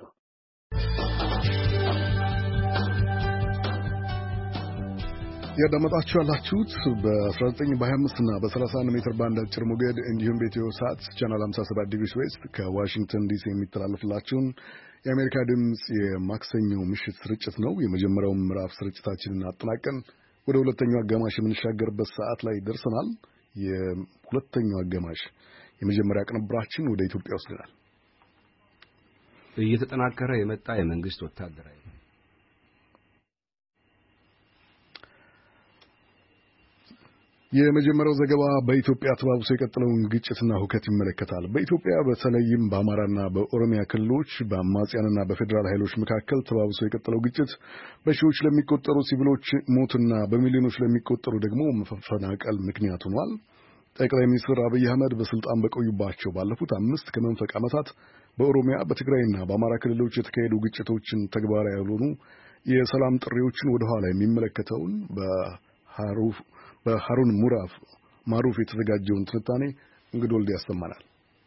ያዳመጣችሁ ያላችሁት በ19 በ25 እና በ31 ሜትር ባንድ አጭር ሞገድ እንዲሁም በኢትዮ ሳት ቻናል ሃምሳ ሰባት ዲግሪ ዌስት ከዋሽንግተን ዲሲ የሚተላለፍላችሁን የአሜሪካ ድምጽ የማክሰኞ ምሽት ስርጭት ነው። የመጀመሪያውን ምዕራፍ ስርጭታችንን አጠናቀን ወደ ሁለተኛው አጋማሽ የምንሻገርበት ሰዓት ላይ ደርሰናል። የሁለተኛው አጋማሽ የመጀመሪያ ቅንብራችን ወደ ኢትዮጵያ ወስደናል። እየተጠናከረ የመጣ የመንግስት ወታደራዊ የመጀመሪያው ዘገባ በኢትዮጵያ ተባብሶ የቀጠለውን ግጭትና ሁከት ይመለከታል። በኢትዮጵያ በተለይም በአማራና በኦሮሚያ ክልሎች በአማጽያንና በፌዴራል ኃይሎች መካከል ተባብሶ የቀጠለው ግጭት በሺዎች ለሚቆጠሩ ሲቪሎች ሞትና በሚሊዮኖች ለሚቆጠሩ ደግሞ መፈናቀል ምክንያት ሆኗል። ጠቅላይ ሚኒስትር አብይ አህመድ በስልጣን በቆዩባቸው ባለፉት አምስት ከመንፈቅ ዓመታት በኦሮሚያ በትግራይና በአማራ ክልሎች የተካሄዱ ግጭቶችን ተግባራዊ ያልሆኑ የሰላም ጥሪዎችን ወደ ኋላ የሚመለከተውን በሐሩፍ በሐሩን ሙራፍ ማሩፍ የተዘጋጀውን ትንታኔ እንግዲህ ወልድ ያሰማናል።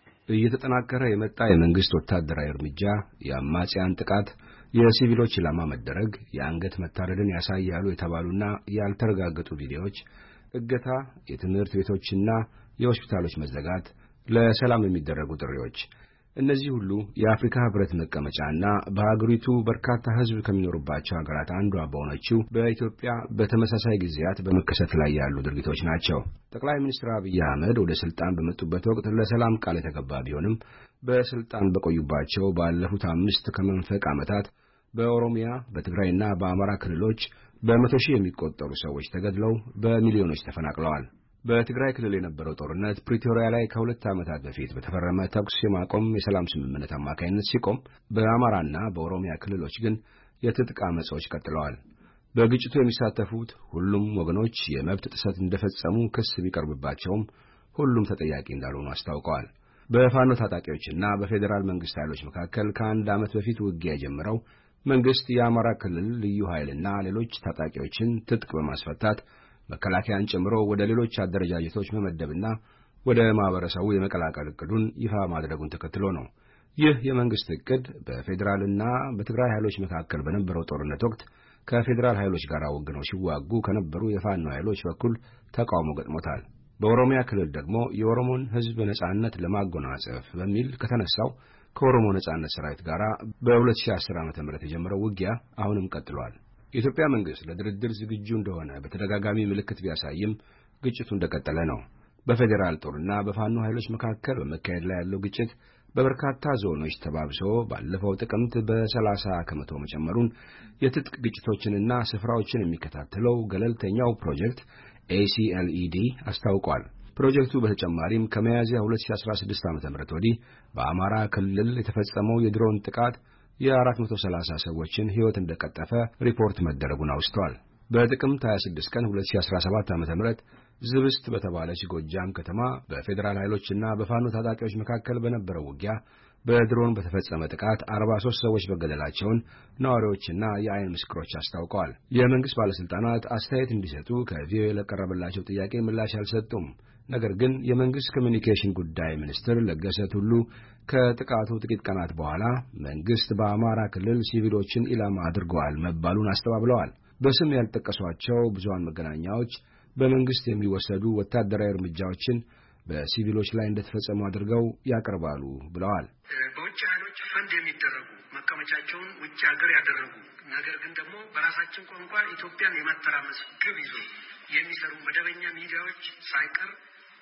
እየተጠናከረ የመጣ የመንግስት ወታደራዊ እርምጃ፣ የአማጽያን ጥቃት፣ የሲቪሎች ኢላማ መደረግ፣ የአንገት መታረድን ያሳያሉ የተባሉና ያልተረጋገጡ ቪዲዮዎች፣ እገታ፣ የትምህርት ቤቶችና የሆስፒታሎች መዘጋት፣ ለሰላም የሚደረጉ ጥሪዎች፣ እነዚህ ሁሉ የአፍሪካ ህብረት መቀመጫና በአገሪቱ በርካታ ህዝብ ከሚኖሩባቸው ሀገራት አንዷ በሆነችው በኢትዮጵያ በተመሳሳይ ጊዜያት በመከሰት ላይ ያሉ ድርጊቶች ናቸው። ጠቅላይ ሚኒስትር አብይ አህመድ ወደ ስልጣን በመጡበት ወቅት ለሰላም ቃል የተገባ ቢሆንም በስልጣን በቆዩባቸው ባለፉት አምስት ከመንፈቅ ዓመታት በኦሮሚያ በትግራይና በአማራ ክልሎች በመቶ ሺህ የሚቆጠሩ ሰዎች ተገድለው በሚሊዮኖች ተፈናቅለዋል። በትግራይ ክልል የነበረው ጦርነት ፕሪቶሪያ ላይ ከሁለት ዓመታት በፊት በተፈረመ ተኩስ የማቆም የሰላም ስምምነት አማካይነት ሲቆም፣ በአማራና በኦሮሚያ ክልሎች ግን የትጥቅ አመጾች ቀጥለዋል። በግጭቱ የሚሳተፉት ሁሉም ወገኖች የመብት ጥሰት እንደፈጸሙ ክስ ቢቀርብባቸውም ሁሉም ተጠያቂ እንዳልሆኑ አስታውቀዋል። በፋኖ ታጣቂዎችና በፌዴራል መንግስት ኃይሎች መካከል ከአንድ ዓመት በፊት ውጊያ የጀመረው መንግስት የአማራ ክልል ልዩ ኃይልና ሌሎች ታጣቂዎችን ትጥቅ በማስፈታት መከላከያን ጨምሮ ወደ ሌሎች አደረጃጀቶች መመደብና ወደ ማህበረሰቡ የመቀላቀል እቅዱን ይፋ ማድረጉን ተከትሎ ነው። ይህ የመንግስት እቅድ በፌዴራልና በትግራይ ኃይሎች መካከል በነበረው ጦርነት ወቅት ከፌዴራል ኃይሎች ጋር ወግነው ሲዋጉ ከነበሩ የፋኖ ኃይሎች በኩል ተቃውሞ ገጥሞታል። በኦሮሚያ ክልል ደግሞ የኦሮሞን ሕዝብ ነጻነት ለማጎናጸፍ በሚል ከተነሳው ከኦሮሞ ነጻነት ሰራዊት ጋር በሁለት ሺህ አስር ዓመተ ምህረት የጀመረው ውጊያ አሁንም ቀጥሏል። የኢትዮጵያ መንግስት ለድርድር ዝግጁ እንደሆነ በተደጋጋሚ ምልክት ቢያሳይም ግጭቱ እንደቀጠለ ነው። በፌዴራል ጦርና በፋኖ ኃይሎች መካከል በመካሄድ ላይ ያለው ግጭት በበርካታ ዞኖች ተባብሶ ባለፈው ጥቅምት በሰላሳ ከመቶ መጨመሩን የትጥቅ ግጭቶችንና ስፍራዎችን የሚከታተለው ገለልተኛው ፕሮጀክት ኤ ሲ ኤል ኢ ዲ አስታውቋል። ፕሮጀክቱ በተጨማሪም ከሚያዝያ ሁለት ሺህ አስራ ስድስት ዓመተ ምህረት ወዲህ በአማራ ክልል የተፈጸመው የድሮን ጥቃት የአራት መቶ ሰላሳ ሰዎችን ሕይወት እንደቀጠፈ ሪፖርት መደረጉን አውስቷል። በጥቅምት ሃያ ስድስት ቀን ሁለት ሺህ አስራ ሰባት ዓመተ ምህረት ዝብስት በተባለች ጎጃም ከተማ በፌዴራል ኃይሎችና በፋኖ ታጣቂዎች መካከል በነበረው ውጊያ በድሮን በተፈጸመ ጥቃት አርባ ሦስት ሰዎች መገደላቸውን ነዋሪዎችና የዓይን ምስክሮች አስታውቀዋል። የመንግስት ባለስልጣናት አስተያየት እንዲሰጡ ከቪኦኤ ለቀረበላቸው ጥያቄ ምላሽ አልሰጡም። ነገር ግን የመንግስት ኮሚኒኬሽን ጉዳይ ሚኒስትር ለገሰ ቱሉ ከጥቃቱ ጥቂት ቀናት በኋላ መንግስት በአማራ ክልል ሲቪሎችን ኢላማ አድርገዋል መባሉን አስተባብለዋል። በስም ያልጠቀሷቸው ብዙሃን መገናኛዎች በመንግስት የሚወሰዱ ወታደራዊ እርምጃዎችን በሲቪሎች ላይ እንደተፈጸሙ አድርገው ያቀርባሉ ብለዋል። በውጭ ኃይሎች ፈንድ የሚደረጉ መቀመጫቸውን ውጭ ሀገር ያደረጉ ነገር ግን ደግሞ በራሳችን ቋንቋ ኢትዮጵያን የማተራመስ ግብ ይዞ የሚሰሩ መደበኛ ሚዲያዎች ሳይቀር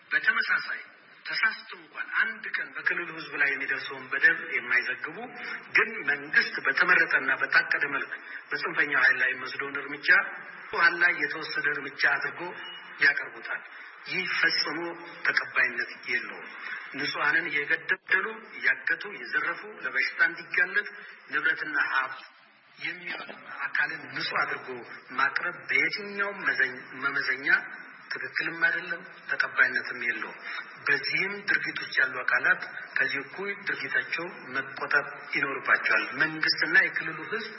በተመሳሳይ ተሳስቶ እንኳን አንድ ቀን በክልሉ ሕዝብ ላይ የሚደርሰውን በደል የማይዘግቡ ግን መንግስት በተመረጠና በታቀደ መልክ በጽንፈኛ ኃይል ላይ የሚወስደውን እርምጃ ኃይል ላይ የተወሰደ እርምጃ አድርጎ ያቀርቡታል። ይህ ፈጽሞ ተቀባይነት የለውም። ንጹሃንን እየገደሉ እያገቱ እየዘረፉ ለበሽታ እንዲጋለጥ ንብረትና ሀብት የሚወጣ አካልን ንጹህ አድርጎ ማቅረብ በየትኛውም መመዘኛ ትክክልም አይደለም፣ ተቀባይነትም የለውም። በዚህም ድርጊቶች ያሉ አካላት ከዚህ እኩይ ድርጊታቸው መቆጠብ ይኖርባቸዋል። መንግስትና የክልሉ ህዝብ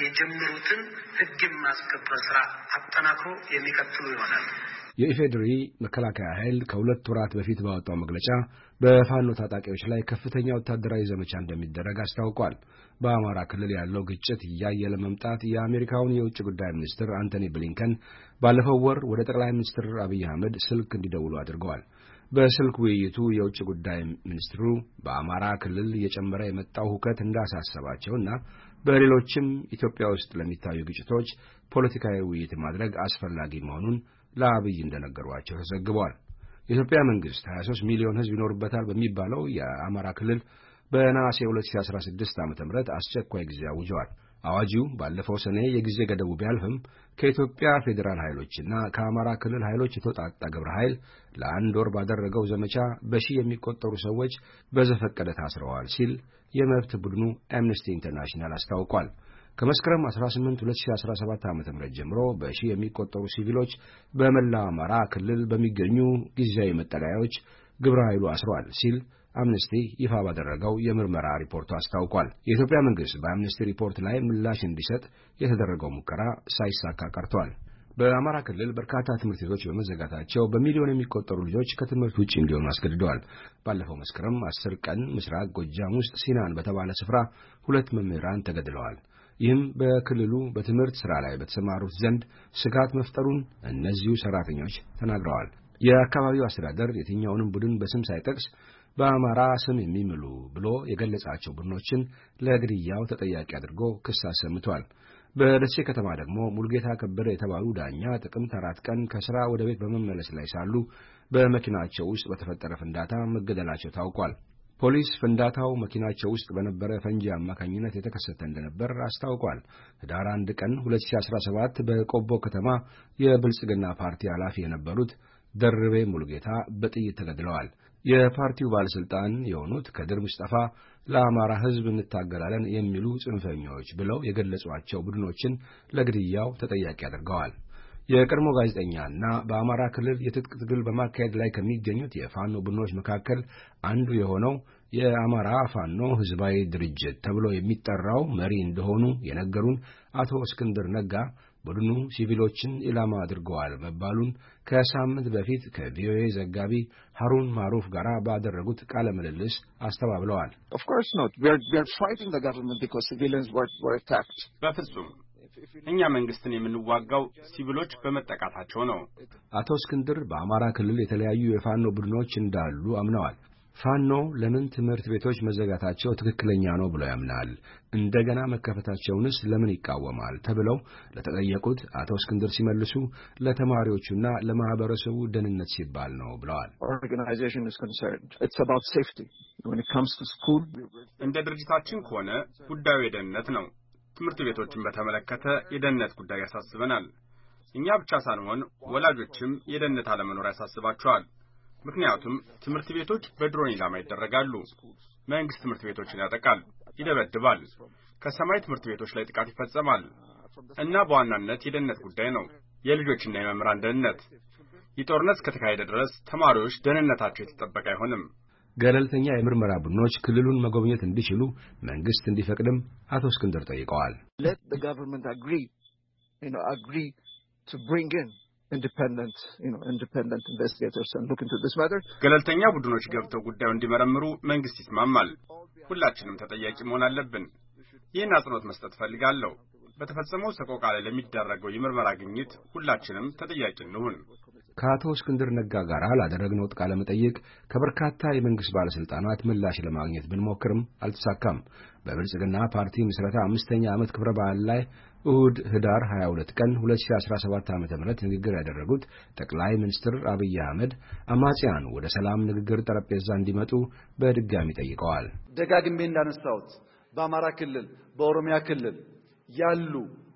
የጀመሩትን ህግ የማስከበር ስራ አጠናክሮ የሚቀጥሉ ይሆናል። የኢፌዴሪ መከላከያ ኃይል ከሁለት ወራት በፊት ባወጣው መግለጫ በፋኖ ታጣቂዎች ላይ ከፍተኛ ወታደራዊ ዘመቻ እንደሚደረግ አስታውቋል። በአማራ ክልል ያለው ግጭት እያየለ መምጣት የአሜሪካውን የውጭ ጉዳይ ሚኒስትር አንቶኒ ብሊንከን ባለፈው ወር ወደ ጠቅላይ ሚኒስትር አብይ አህመድ ስልክ እንዲደውሉ አድርገዋል። በስልክ ውይይቱ የውጭ ጉዳይ ሚኒስትሩ በአማራ ክልል እየጨመረ የመጣው ሁከት እንዳሳሰባቸውና በሌሎችም ኢትዮጵያ ውስጥ ለሚታዩ ግጭቶች ፖለቲካዊ ውይይት ማድረግ አስፈላጊ መሆኑን ለአብይ እንደነገሯቸው ተዘግቧል። የኢትዮጵያ መንግስት ሀያ ሦስት ሚሊዮን ህዝብ ይኖርበታል በሚባለው የአማራ ክልል በነሐሴ ሁለት ሺህ አስራ ስድስት ዓመተ ምህረት አስቸኳይ ጊዜ አውጇል። አዋጁ ባለፈው ሰኔ የጊዜ ገደቡ ቢያልፍም ከኢትዮጵያ ፌዴራል ኃይሎችና ከአማራ ክልል ኃይሎች የተውጣጣ ግብረ ኃይል ለአንድ ወር ባደረገው ዘመቻ በሺህ የሚቆጠሩ ሰዎች በዘፈቀደ ታስረዋል ሲል የመብት ቡድኑ አምነስቲ ኢንተርናሽናል አስታውቋል። ከመስከረም አስራ ስምንት ሁለት ሺህ አስራ ሰባት ዓመተ ምህረት ጀምሮ በሺህ የሚቆጠሩ ሲቪሎች በመላው አማራ ክልል በሚገኙ ጊዜያዊ መጠለያዎች ግብረ ኃይሉ አስሯል ሲል አምነስቲ ይፋ ባደረገው የምርመራ ሪፖርቱ አስታውቋል። የኢትዮጵያ መንግስት በአምነስቲ ሪፖርት ላይ ምላሽ እንዲሰጥ የተደረገው ሙከራ ሳይሳካ ቀርቷል። በአማራ ክልል በርካታ ትምህርት ቤቶች በመዘጋታቸው በሚሊዮን የሚቆጠሩ ልጆች ከትምህርት ውጪ እንዲሆኑ አስገድደዋል። ባለፈው መስከረም አስር ቀን ምስራቅ ጎጃም ውስጥ ሲናን በተባለ ስፍራ ሁለት መምህራን ተገድለዋል። ይህም በክልሉ በትምህርት ሥራ ላይ በተሰማሩት ዘንድ ስጋት መፍጠሩን እነዚሁ ሰራተኞች ተናግረዋል። የአካባቢው አስተዳደር የትኛውንም ቡድን በስም ሳይጠቅስ በአማራ ስም የሚምሉ ብሎ የገለጻቸው ቡድኖችን ለግድያው ተጠያቂ አድርጎ ክስ አሰምቷል። በደሴ ከተማ ደግሞ ሙልጌታ ከበደ የተባሉ ዳኛ ጥቅምት አራት ቀን ከሥራ ወደ ቤት በመመለስ ላይ ሳሉ በመኪናቸው ውስጥ በተፈጠረ ፍንዳታ መገደላቸው ታውቋል። ፖሊስ ፍንዳታው መኪናቸው ውስጥ በነበረ ፈንጂ አማካኝነት የተከሰተ እንደነበር አስታውቋል። ህዳር አንድ ቀን ሁለት ሺህ አስራ ሰባት በቆቦ ከተማ የብልጽግና ፓርቲ ኃላፊ የነበሩት ደርቤ ሙልጌታ በጥይት ተገድለዋል። የፓርቲው ባለስልጣን የሆኑት ከድር ሙስጠፋ ለአማራ ህዝብ እንታገላለን የሚሉ ጽንፈኞች ብለው የገለጿቸው ቡድኖችን ለግድያው ተጠያቂ አድርገዋል። የቀድሞ ጋዜጠኛና በአማራ ክልል የትጥቅ ትግል በማካሄድ ላይ ከሚገኙት የፋኖ ቡድኖች መካከል አንዱ የሆነው የአማራ ፋኖ ህዝባዊ ድርጅት ተብሎ የሚጠራው መሪ እንደሆኑ የነገሩን አቶ እስክንድር ነጋ ቡድኑ ሲቪሎችን ኢላማ አድርገዋል መባሉን ከሳምንት በፊት ከቪኦኤ ዘጋቢ ሀሩን ማሩፍ ጋር ባደረጉት ቃለ ምልልስ አስተባብለዋል። Of course not. We are, we are fighting the government because civilians were, were attacked. በፍጹም እኛ መንግስትን የምንዋጋው ሲቪሎች በመጠቃታቸው ነው። አቶ እስክንድር በአማራ ክልል የተለያዩ የፋኖ ቡድኖች እንዳሉ አምነዋል። ፋኖ ለምን ትምህርት ቤቶች መዘጋታቸው ትክክለኛ ነው ብሎ ያምናል? እንደገና መከፈታቸውንስ ለምን ይቃወማል? ተብለው ለተጠየቁት አቶ እስክንድር ሲመልሱ ለተማሪዎቹና ለማህበረሰቡ ደህንነት ሲባል ነው ብለዋል። Organization is concerned. It's about safety. When it comes to school, እንደ ድርጅታችን ከሆነ ጉዳዩ የደህንነት ነው። ትምህርት ቤቶችን በተመለከተ የደህንነት ጉዳይ ያሳስበናል። እኛ ብቻ ሳንሆን ወላጆችም የደህንነት አለመኖር ያሳስባቸዋል። ምክንያቱም ትምህርት ቤቶች በድሮን ኢላማ ይደረጋሉ። መንግስት ትምህርት ቤቶችን ያጠቃል፣ ይደበድባል። ከሰማይ ትምህርት ቤቶች ላይ ጥቃት ይፈጸማል እና በዋናነት የደህንነት ጉዳይ ነው፣ የልጆችና የመምህራን ደህንነት። ይህ ጦርነት እስከተካሄደ ድረስ ተማሪዎች ደህንነታቸው የተጠበቀ አይሆንም። ገለልተኛ የምርመራ ቡድኖች ክልሉን መጎብኘት እንዲችሉ መንግስት እንዲፈቅድም አቶ እስክንድር ጠይቀዋል። let the government agree, you know, agree to bring in independent, you know, independent investigators and look into this matter. ገለልተኛ ቡድኖች ገብተው ጉዳዩን እንዲመረምሩ መንግስት ይስማማል። ሁላችንም ተጠያቂ መሆን አለብን። ይህን አጽንኦት መስጠት ፈልጋለሁ። በተፈጸመው ሰቆቃ ላይ ለሚደረገው የምርመራ ግኝት ሁላችንም ተጠያቂ እንሁን። ከአቶ እስክንድር ነጋ ጋር ላደረግነው ቃለ መጠይቅ ከበርካታ የመንግስት ባለስልጣናት ምላሽ ለማግኘት ብንሞክርም አልተሳካም። በብልጽግና ፓርቲ ምስረታ አምስተኛ ዓመት ክብረ በዓል ላይ እሁድ ህዳር ሀያ ሁለት ቀን ሁለት ሺህ አስራ ሰባት ዓመተ ምህረት ንግግር ያደረጉት ጠቅላይ ሚኒስትር አብይ አህመድ አማጺያን ወደ ሰላም ንግግር ጠረጴዛ እንዲመጡ በድጋሚ ጠይቀዋል። ደጋግሜ እንዳነሳሁት በአማራ ክልል በኦሮሚያ ክልል ያሉ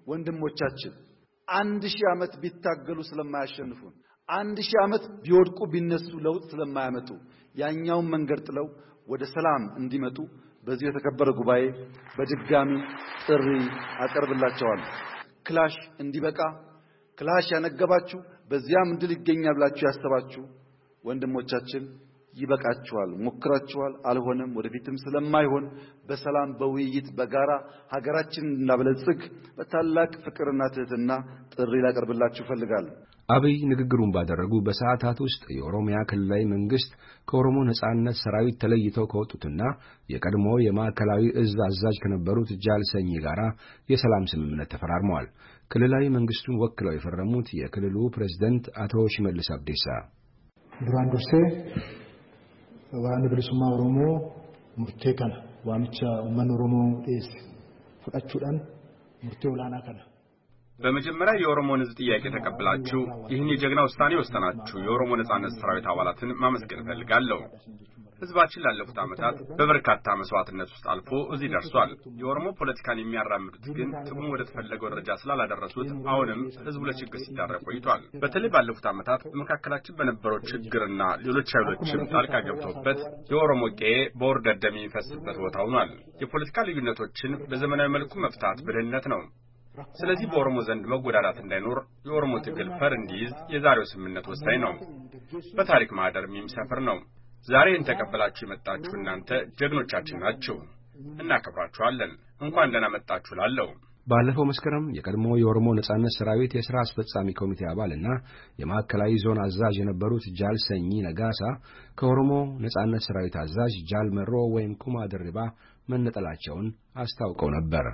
ወንድሞቻችን አንድ ሺህ ዓመት ቢታገሉ ስለማያሸንፉን አንድ ሺህ ዓመት ቢወድቁ ቢነሱ ለውጥ ስለማያመጡ ያኛውን መንገድ ጥለው ወደ ሰላም እንዲመጡ በዚህ የተከበረ ጉባኤ በድጋሚ ጥሪ አቀርብላቸዋለሁ። ክላሽ እንዲበቃ ክላሽ ያነገባችሁ በዚያም ድል ይገኛል ብላችሁ ያሰባችሁ ወንድሞቻችን ይበቃችኋል። ሞክራችኋል፣ አልሆነም። ወደፊትም ስለማይሆን በሰላም በውይይት በጋራ ሀገራችንን እናበለጽግ በታላቅ ፍቅርና ትህትና ጥሪ ላቀርብላችሁ ፈልጋለሁ። አብይ ንግግሩን ባደረጉ በሰዓታት ውስጥ የኦሮሚያ ክልላዊ መንግስት ከኦሮሞ ነጻነት ሰራዊት ተለይተው ከወጡትና የቀድሞ የማዕከላዊ እዝ አዛዥ ከነበሩት ጃልሰኝ ጋራ የሰላም ስምምነት ተፈራርመዋል። ክልላዊ መንግስቱን ወክለው የፈረሙት የክልሉ ፕሬዝዳንት አቶ ሽመልስ አብዲሳ ዱራን ዱርሴ ዋን ብልሱማ ኦሮሞ ሙርቴ ከነ ዋምቻ ኡመን ኦሮሞ ዴስ ፈቃቹዳን ሙርቴ ኡላና ከነ በመጀመሪያ የኦሮሞን ሕዝብ ጥያቄ ተቀብላችሁ ይህን የጀግና ውሳኔ ወሰናችሁ የኦሮሞ ነጻነት ሰራዊት አባላትን ማመስገን እፈልጋለሁ። ሕዝባችን ላለፉት ዓመታት በበርካታ መስዋዕትነት ውስጥ አልፎ እዚህ ደርሷል። የኦሮሞ ፖለቲካን የሚያራምዱት ግን ጥቅሙ ወደ ተፈለገው ደረጃ ስላላደረሱት አሁንም ሕዝቡ ለችግር ሲዳረግ ቆይቷል። በተለይ ባለፉት ዓመታት በመካከላችን በነበረው ችግርና ሌሎች ኃይሎችም ጣልቃ ገብተውበት የኦሮሞ ቄ በወርደት ደም የሚፈስበት ቦታ ሆኗል። የፖለቲካ ልዩነቶችን በዘመናዊ መልኩ መፍታት ብልህነት ነው። ስለዚህ በኦሮሞ ዘንድ መጎዳዳት እንዳይኖር የኦሮሞ ትግል ፈር እንዲይዝ የዛሬው ስምምነት ወሳኝ ነው። በታሪክ ማህደር የሚሰፍር ነው። ዛሬ እንተቀበላችሁ የመጣችሁ እናንተ ጀግኖቻችን ናችሁ። እናከብራችኋለን። እንኳን ደህና መጣችሁ ላለው ባለፈው መስከረም የቀድሞ የኦሮሞ ነጻነት ሰራዊት የሥራ አስፈጻሚ ኮሚቴ አባልና የማዕከላዊ ዞን አዛዥ የነበሩት ጃልሰኝ ነጋሳ ከኦሮሞ ነጻነት ሰራዊት አዛዥ ጃል መሮ ወይም ኩማ ድሪባ መነጠላቸውን አስታውቀው ነበር።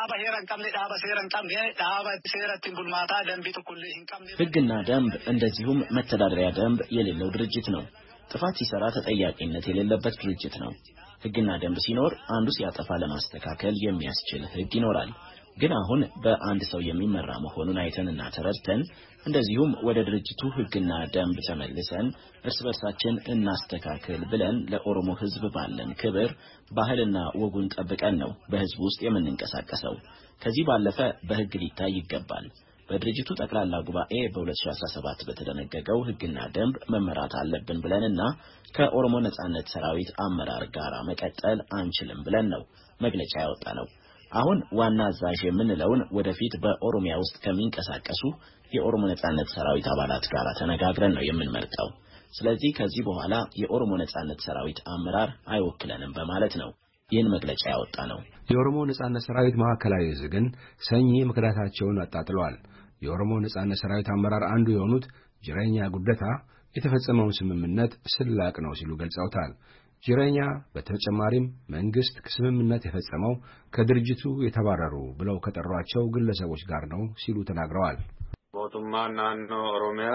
ሕግና ደንብ እንደዚሁም መተዳደሪያ ደንብ የሌለው ድርጅት ነው። ጥፋት ሲሰራ ተጠያቂነት የሌለበት ድርጅት ነው። ሕግና ደንብ ሲኖር አንዱ ሲያጠፋ ለማስተካከል የሚያስችል ሕግ ይኖራል። ግን አሁን በአንድ ሰው የሚመራ መሆኑን አይተንና ተረድተን እንደዚሁም ወደ ድርጅቱ ሕግና ደንብ ተመልሰን እርስ በርሳችን እናስተካክል ብለን ለኦሮሞ ሕዝብ ባለን ክብር ባህልና ወጉን ጠብቀን ነው በሕዝብ ውስጥ የምንንቀሳቀሰው። ከዚህ ባለፈ በሕግ ሊታይ ይገባል። በድርጅቱ ጠቅላላ ጉባኤ በ2017 በተደነገገው ሕግና ደንብ መመራት አለብን ብለንና ከኦሮሞ ነጻነት ሰራዊት አመራር ጋር መቀጠል አንችልም ብለን ነው መግለጫ ያወጣነው። አሁን ዋና አዛዥ የምንለውን ወደፊት በኦሮሚያ ውስጥ ከሚንቀሳቀሱ የኦሮሞ ነጻነት ሰራዊት አባላት ጋር ተነጋግረን ነው የምንመርጠው። ስለዚህ ከዚህ በኋላ የኦሮሞ ነጻነት ሰራዊት አመራር አይወክለንም በማለት ነው ይህን መግለጫ ያወጣነው። የኦሮሞ ነጻነት ሰራዊት ማዕከላዊ እዝ ግን ሰኚ ምክንያታቸውን አጣጥለዋል። የኦሮሞ ነጻነት ሰራዊት አመራር አንዱ የሆኑት ጅሬኛ ጉደታ የተፈጸመውን ስምምነት ስላቅ ነው ሲሉ ገልጸውታል። ጅሬኛ በተጨማሪም መንግስት ስምምነት የፈጸመው ከድርጅቱ የተባረሩ ብለው ከጠሯቸው ግለሰቦች ጋር ነው ሲሉ ተናግረዋል። ሞቱማ ናኖ ኦሮሚያ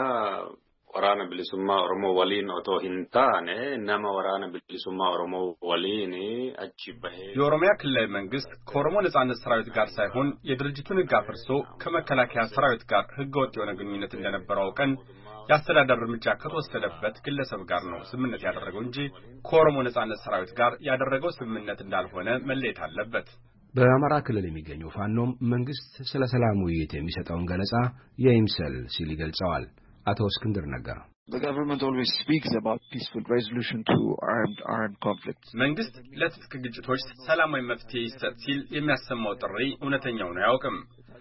ወራነ ብሊሱማ ኦሮሞ ወሊን ኦቶ ሂንታኔ ነማ ወራነ ብሊሱማ ኦሮሞ ወሊን አቺበሄ የኦሮሚያ ክልላዊ መንግስት ከኦሮሞ ነጻነት ሰራዊት ጋር ሳይሆን የድርጅቱን ሕግ አፍርሶ ከመከላከያ ሰራዊት ጋር ሕገወጥ የሆነ ግንኙነት እንደነበረው አውቀን ያስተዳደር እርምጃ ከተወሰደበት ግለሰብ ጋር ነው ስምምነት ያደረገው እንጂ ከኦሮሞ ነጻነት ሰራዊት ጋር ያደረገው ስምምነት እንዳልሆነ መለየት አለበት። በአማራ ክልል የሚገኘው ፋኖም መንግስት ስለ ሰላም ውይይት የሚሰጠውን ገለጻ የይምሰል ሲል ይገልጸዋል። አቶ እስክንድር ነጋ The government always speaks about peaceful resolution to armed armed conflicts. መንግስት ለትጥቅ ግጭቶች ሰላማዊ መፍትሄ ይሰጥ ሲል የሚያሰማው ጥሪ እውነተኛውን አያውቅም።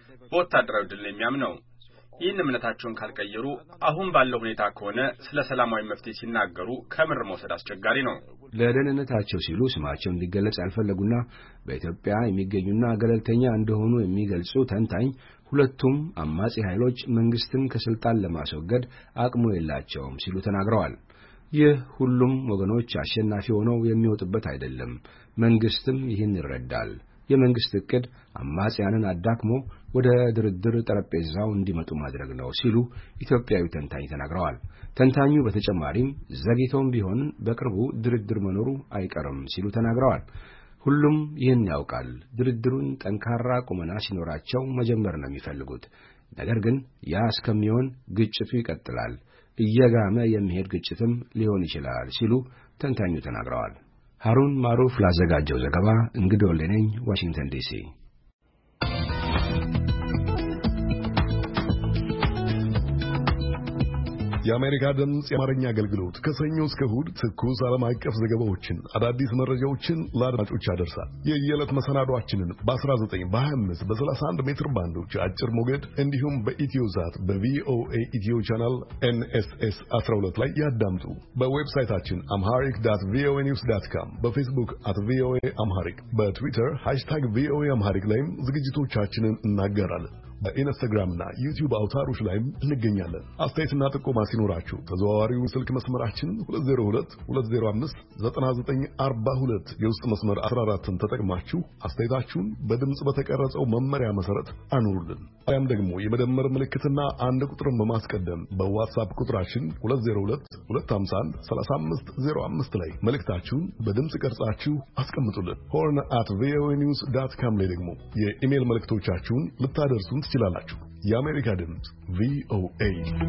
በወታደራዊ ድል የሚያምነው ይህን እምነታቸውን ካልቀየሩ አሁን ባለው ሁኔታ ከሆነ ስለ ሰላማዊ መፍትሄ ሲናገሩ ከምር መውሰድ አስቸጋሪ ነው። ለደህንነታቸው ሲሉ ስማቸው እንዲገለጽ ያልፈለጉና በኢትዮጵያ የሚገኙና ገለልተኛ እንደሆኑ የሚገልጹ ተንታኝ ሁለቱም አማጺ ኃይሎች መንግስትን ከስልጣን ለማስወገድ አቅሙ የላቸውም ሲሉ ተናግረዋል። ይህ ሁሉም ወገኖች አሸናፊ ሆነው የሚወጡበት አይደለም። መንግስትም ይህን ይረዳል። የመንግስት እቅድ አማጺያንን አዳክሞ ወደ ድርድር ጠረጴዛው እንዲመጡ ማድረግ ነው ሲሉ ኢትዮጵያዊ ተንታኝ ተናግረዋል። ተንታኙ በተጨማሪም ዘግይቶም ቢሆን በቅርቡ ድርድር መኖሩ አይቀርም ሲሉ ተናግረዋል። ሁሉም ይህን ያውቃል። ድርድሩን ጠንካራ ቁመና ሲኖራቸው መጀመር ነው የሚፈልጉት። ነገር ግን ያ እስከሚሆን ግጭቱ ይቀጥላል። እየጋመ የሚሄድ ግጭትም ሊሆን ይችላል ሲሉ ተንታኙ ተናግረዋል። ሀሩን ማሩፍ ላዘጋጀው ዘገባ እንግዲህ ወለነኝ ዋሽንግተን ዲሲ። የአሜሪካ ድምፅ የአማርኛ አገልግሎት ከሰኞ እስከ እሁድ ትኩስ ዓለም አቀፍ ዘገባዎችን፣ አዳዲስ መረጃዎችን ለአድማጮች ያደርሳል። የየዕለት መሰናዷችንን በ19 በ25 በ31 ሜትር ባንዶች አጭር ሞገድ እንዲሁም በኢትዮ ዛት በቪኦኤ ኢትዮ ቻናል ኤንኤስኤስ አስራ ሁለት ላይ ያዳምጡ። በዌብሳይታችን አምሃሪክ ዳት ቪኦኤ ኒውስ ዳት ካም፣ በፌስቡክ አት ቪኦኤ አምሃሪክ፣ በትዊተር ሃሽታግ ቪኦኤ አምሃሪክ ላይም ዝግጅቶቻችንን እናገራለን። በኢንስታግራምና ዩቲዩብ አውታሮች ላይም እንገኛለን። አስተያየትና ጥቆማ ሲኖራችሁ ተዘዋዋሪው ስልክ መስመራችን ሁለት ዜሮ ሁለት ሁለት ዜሮ አምስት ዘጠና ዘጠኝ አርባ ሁለት የውስጥ መስመር አስራ አራትን ተጠቅማችሁ አስተያየታችሁን በድምጽ በተቀረጸው መመሪያ መሰረት አኑሩልን። አያም ደግሞ የመደመር ምልክትና አንድ ቁጥርን በማስቀደም በዋትስአፕ ቁጥራችን ሁለት ዜሮ ሁለት ሁለት አምሳ አንድ ሰላሳ አምስት ዜሮ አምስት ላይ መልእክታችሁን በድምጽ ቀርጻችሁ አስቀምጡልን። ሆርን አት ቪኦኤ ኒውስ ዳት ካም ላይ ደግሞ የኢሜል መልእክቶቻችሁን ልታደርሱን ትችላላችሁ። የአሜሪካ ድምፅ ቪኦኤ።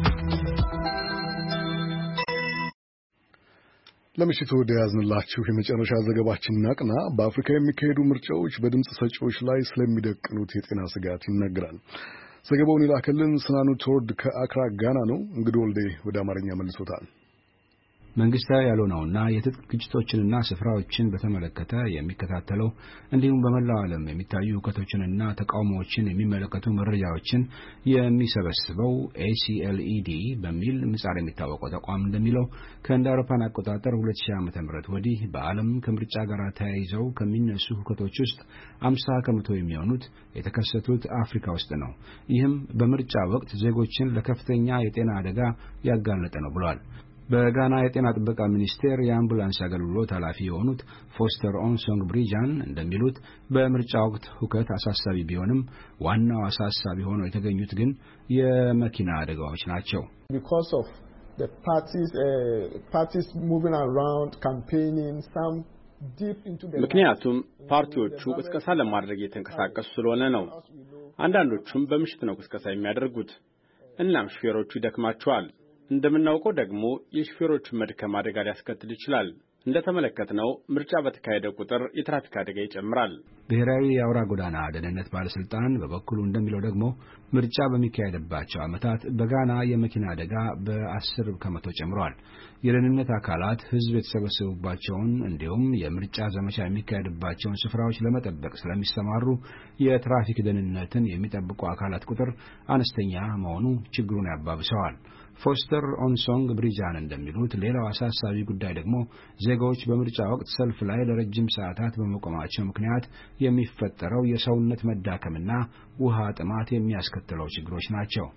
ለምሽቱ ወደ ያዝንላችሁ የመጨረሻ ዘገባችን ናቅና በአፍሪካ የሚካሄዱ ምርጫዎች በድምፅ ሰጪዎች ላይ ስለሚደቅኑት የጤና ስጋት ይናገራል። ዘገባውን የላከልን ስናኑ ቶርድ ከአክራ ጋና ነው። እንግዲህ ወልዴ ወደ አማርኛ መልሶታል። መንግስታዊ ያልሆነውና የትጥቅ ግጭቶችንና ስፍራዎችን በተመለከተ የሚከታተለው እንዲሁም በመላው ዓለም የሚታዩ ሁከቶችንና ተቃውሞዎችን የሚመለከቱ መረጃዎችን የሚሰበስበው ኤሲኤልኢዲ በሚል ምጻር የሚታወቀው ተቋም እንደሚለው ከእንደ አውሮፓን አቆጣጠር ሁለት ሺህ ዓመተ ምህረት ወዲህ በዓለም ከምርጫ ጋር ተያይዘው ከሚነሱ ሁከቶች ውስጥ አምሳ ከመቶ የሚሆኑት የተከሰቱት አፍሪካ ውስጥ ነው። ይህም በምርጫ ወቅት ዜጎችን ለከፍተኛ የጤና አደጋ ያጋለጠ ነው ብሏል። በጋና የጤና ጥበቃ ሚኒስቴር የአምቡላንስ አገልግሎት ኃላፊ የሆኑት ፎስተር ኦንሶንግ ብሪጃን እንደሚሉት በምርጫ ወቅት ሁከት አሳሳቢ ቢሆንም ዋናው አሳሳቢ ሆነው የተገኙት ግን የመኪና አደጋዎች ናቸው። because of the parties uh, parties moving around campaigning some deep into the ምክንያቱም ፓርቲዎቹ ቅስቀሳ ለማድረግ የተንቀሳቀሱ ስለሆነ ነው። አንዳንዶቹም በምሽት ነው ቅስቀሳ የሚያደርጉት። እናም ሹፌሮቹ ይደክማቸዋል። እንደምናውቀው ደግሞ የሹፌሮቹ መድከም አደጋ ሊያስከትል ይችላል። እንደተመለከትነው ምርጫ በተካሄደ ቁጥር የትራፊክ አደጋ ይጨምራል። ብሔራዊ የአውራ ጎዳና ደህንነት ባለስልጣን በበኩሉ እንደሚለው ደግሞ ምርጫ በሚካሄድባቸው ዓመታት በጋና የመኪና አደጋ በአስር ከመቶ ጨምሯል። የደህንነት አካላት ሕዝብ የተሰበሰቡባቸውን እንዲሁም የምርጫ ዘመቻ የሚካሄድባቸውን ስፍራዎች ለመጠበቅ ስለሚሰማሩ የትራፊክ ደህንነትን የሚጠብቁ አካላት ቁጥር አነስተኛ መሆኑ ችግሩን ያባብሰዋል። ፎስተር ኦንሶንግ ብሪጃን እንደሚሉት ሌላው አሳሳቢ ጉዳይ ደግሞ ዜጎች በምርጫ ወቅት ሰልፍ ላይ ለረጅም ሰዓታት በመቆማቸው ምክንያት የሚፈጠረው የሰውነት መዳከምና ውሃ ጥማት የሚያስከትለው ችግሮች ናቸው።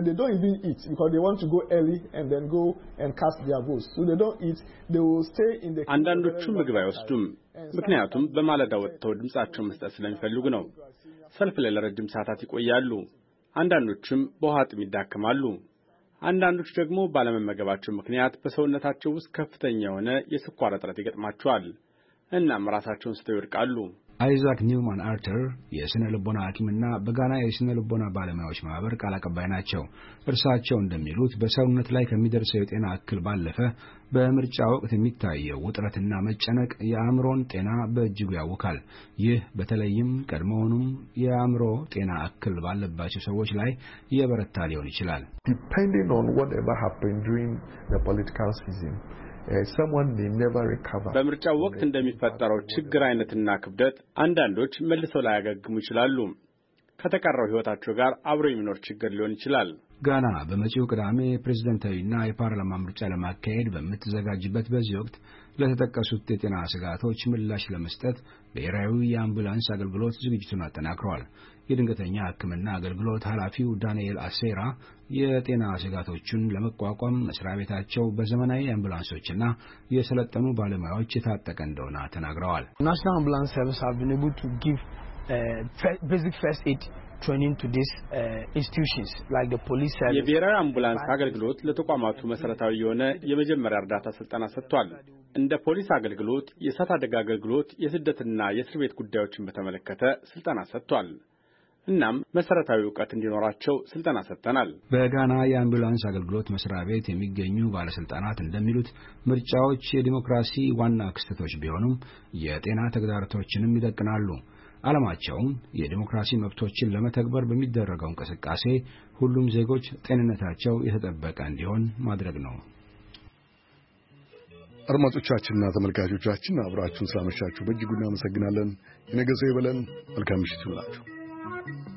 አንዳንዶቹ ምግብ አይወስዱም፣ ምክንያቱም በማለዳ ወጥተው ድምጻቸውን መስጠት ስለሚፈልጉ ነው። ሰልፍ ላይ ለረጅም ሰዓታት ይቆያሉ። አንዳንዶቹም በውሃ ጥም ይዳከማሉ። አንዳንዶች ደግሞ ባለመመገባቸው ምክንያት በሰውነታቸው ውስጥ ከፍተኛ የሆነ የስኳር እጥረት ይገጥማቸዋል። እናም ራሳቸውን ስተው ይወድቃሉ። አይዛክ ኒውማን አርተር የስነ ልቦና ሐኪምና በጋና የስነ ልቦና ባለሙያዎች ማህበር ቃል አቀባይ ናቸው። እርሳቸው እንደሚሉት በሰውነት ላይ ከሚደርሰው የጤና እክል ባለፈ በምርጫ ወቅት የሚታየው ውጥረትና መጨነቅ የአእምሮን ጤና በእጅጉ ያውካል። ይህ በተለይም ቀድሞውኑም የአእምሮ ጤና እክል ባለባቸው ሰዎች ላይ የበረታ ሊሆን ይችላል። Depending on whatever happened during the political season, uh, someone may never recover. በምርጫው ወቅት እንደሚፈጠረው ችግር አይነትና ክብደት አንዳንዶች መልሰው ላያገግሙ ይችላሉ። ከተቀረው ህይወታቸው ጋር አብሮ የሚኖር ችግር ሊሆን ይችላል። ጋና በመጪው ቅዳሜ ፕሬዝዳንታዊና የፓርላማ ምርጫ ለማካሄድ በምትዘጋጅበት በዚህ ወቅት ለተጠቀሱት የጤና ስጋቶች ምላሽ ለመስጠት ብሔራዊ የአምቡላንስ አገልግሎት ዝግጅቱን አጠናክሯል። የድንገተኛ ሕክምና አገልግሎት ኃላፊው ዳንኤል አሴራ የጤና ስጋቶቹን ለመቋቋም መስሪያ ቤታቸው በዘመናዊ አምቡላንሶችና የሰለጠኑ ባለሙያዎች የታጠቀ እንደሆነ ተናግረዋል። ናሽናል አምቡላንስ ሰርቪስ have been able to give uh, basic first aid training to these uh, institutions like the police service. የብሔራዊ አምቡላንስ አገልግሎት ለተቋማቱ መሰረታዊ የሆነ የመጀመሪያ እርዳታ ስልጠና ሰጥቷል። እንደ ፖሊስ አገልግሎት፣ የእሳት አደጋ አገልግሎት፣ የስደትና የእስር ቤት ጉዳዮችን በተመለከተ ስልጠና ሰጥቷል። እናም መሰረታዊ ዕውቀት እንዲኖራቸው ስልጠና ሰጥተናል። በጋና የአምቡላንስ አገልግሎት መስሪያ ቤት የሚገኙ ባለስልጣናት እንደሚሉት ምርጫዎች የዲሞክራሲ ዋና ክስተቶች ቢሆኑም የጤና ተግዳሮቶችንም ይደቅናሉ። ዓላማቸውም የዲሞክራሲ መብቶችን ለመተግበር በሚደረገው እንቅስቃሴ ሁሉም ዜጎች ጤንነታቸው የተጠበቀ እንዲሆን ማድረግ ነው። አድማጮቻችንና ተመልካቾቻችን አብራችሁን ስላመሻችሁ በእጅጉ እናመሰግናለን። የነገ ሰው ይበለን። መልካም ምሽት ይሁንላችሁ።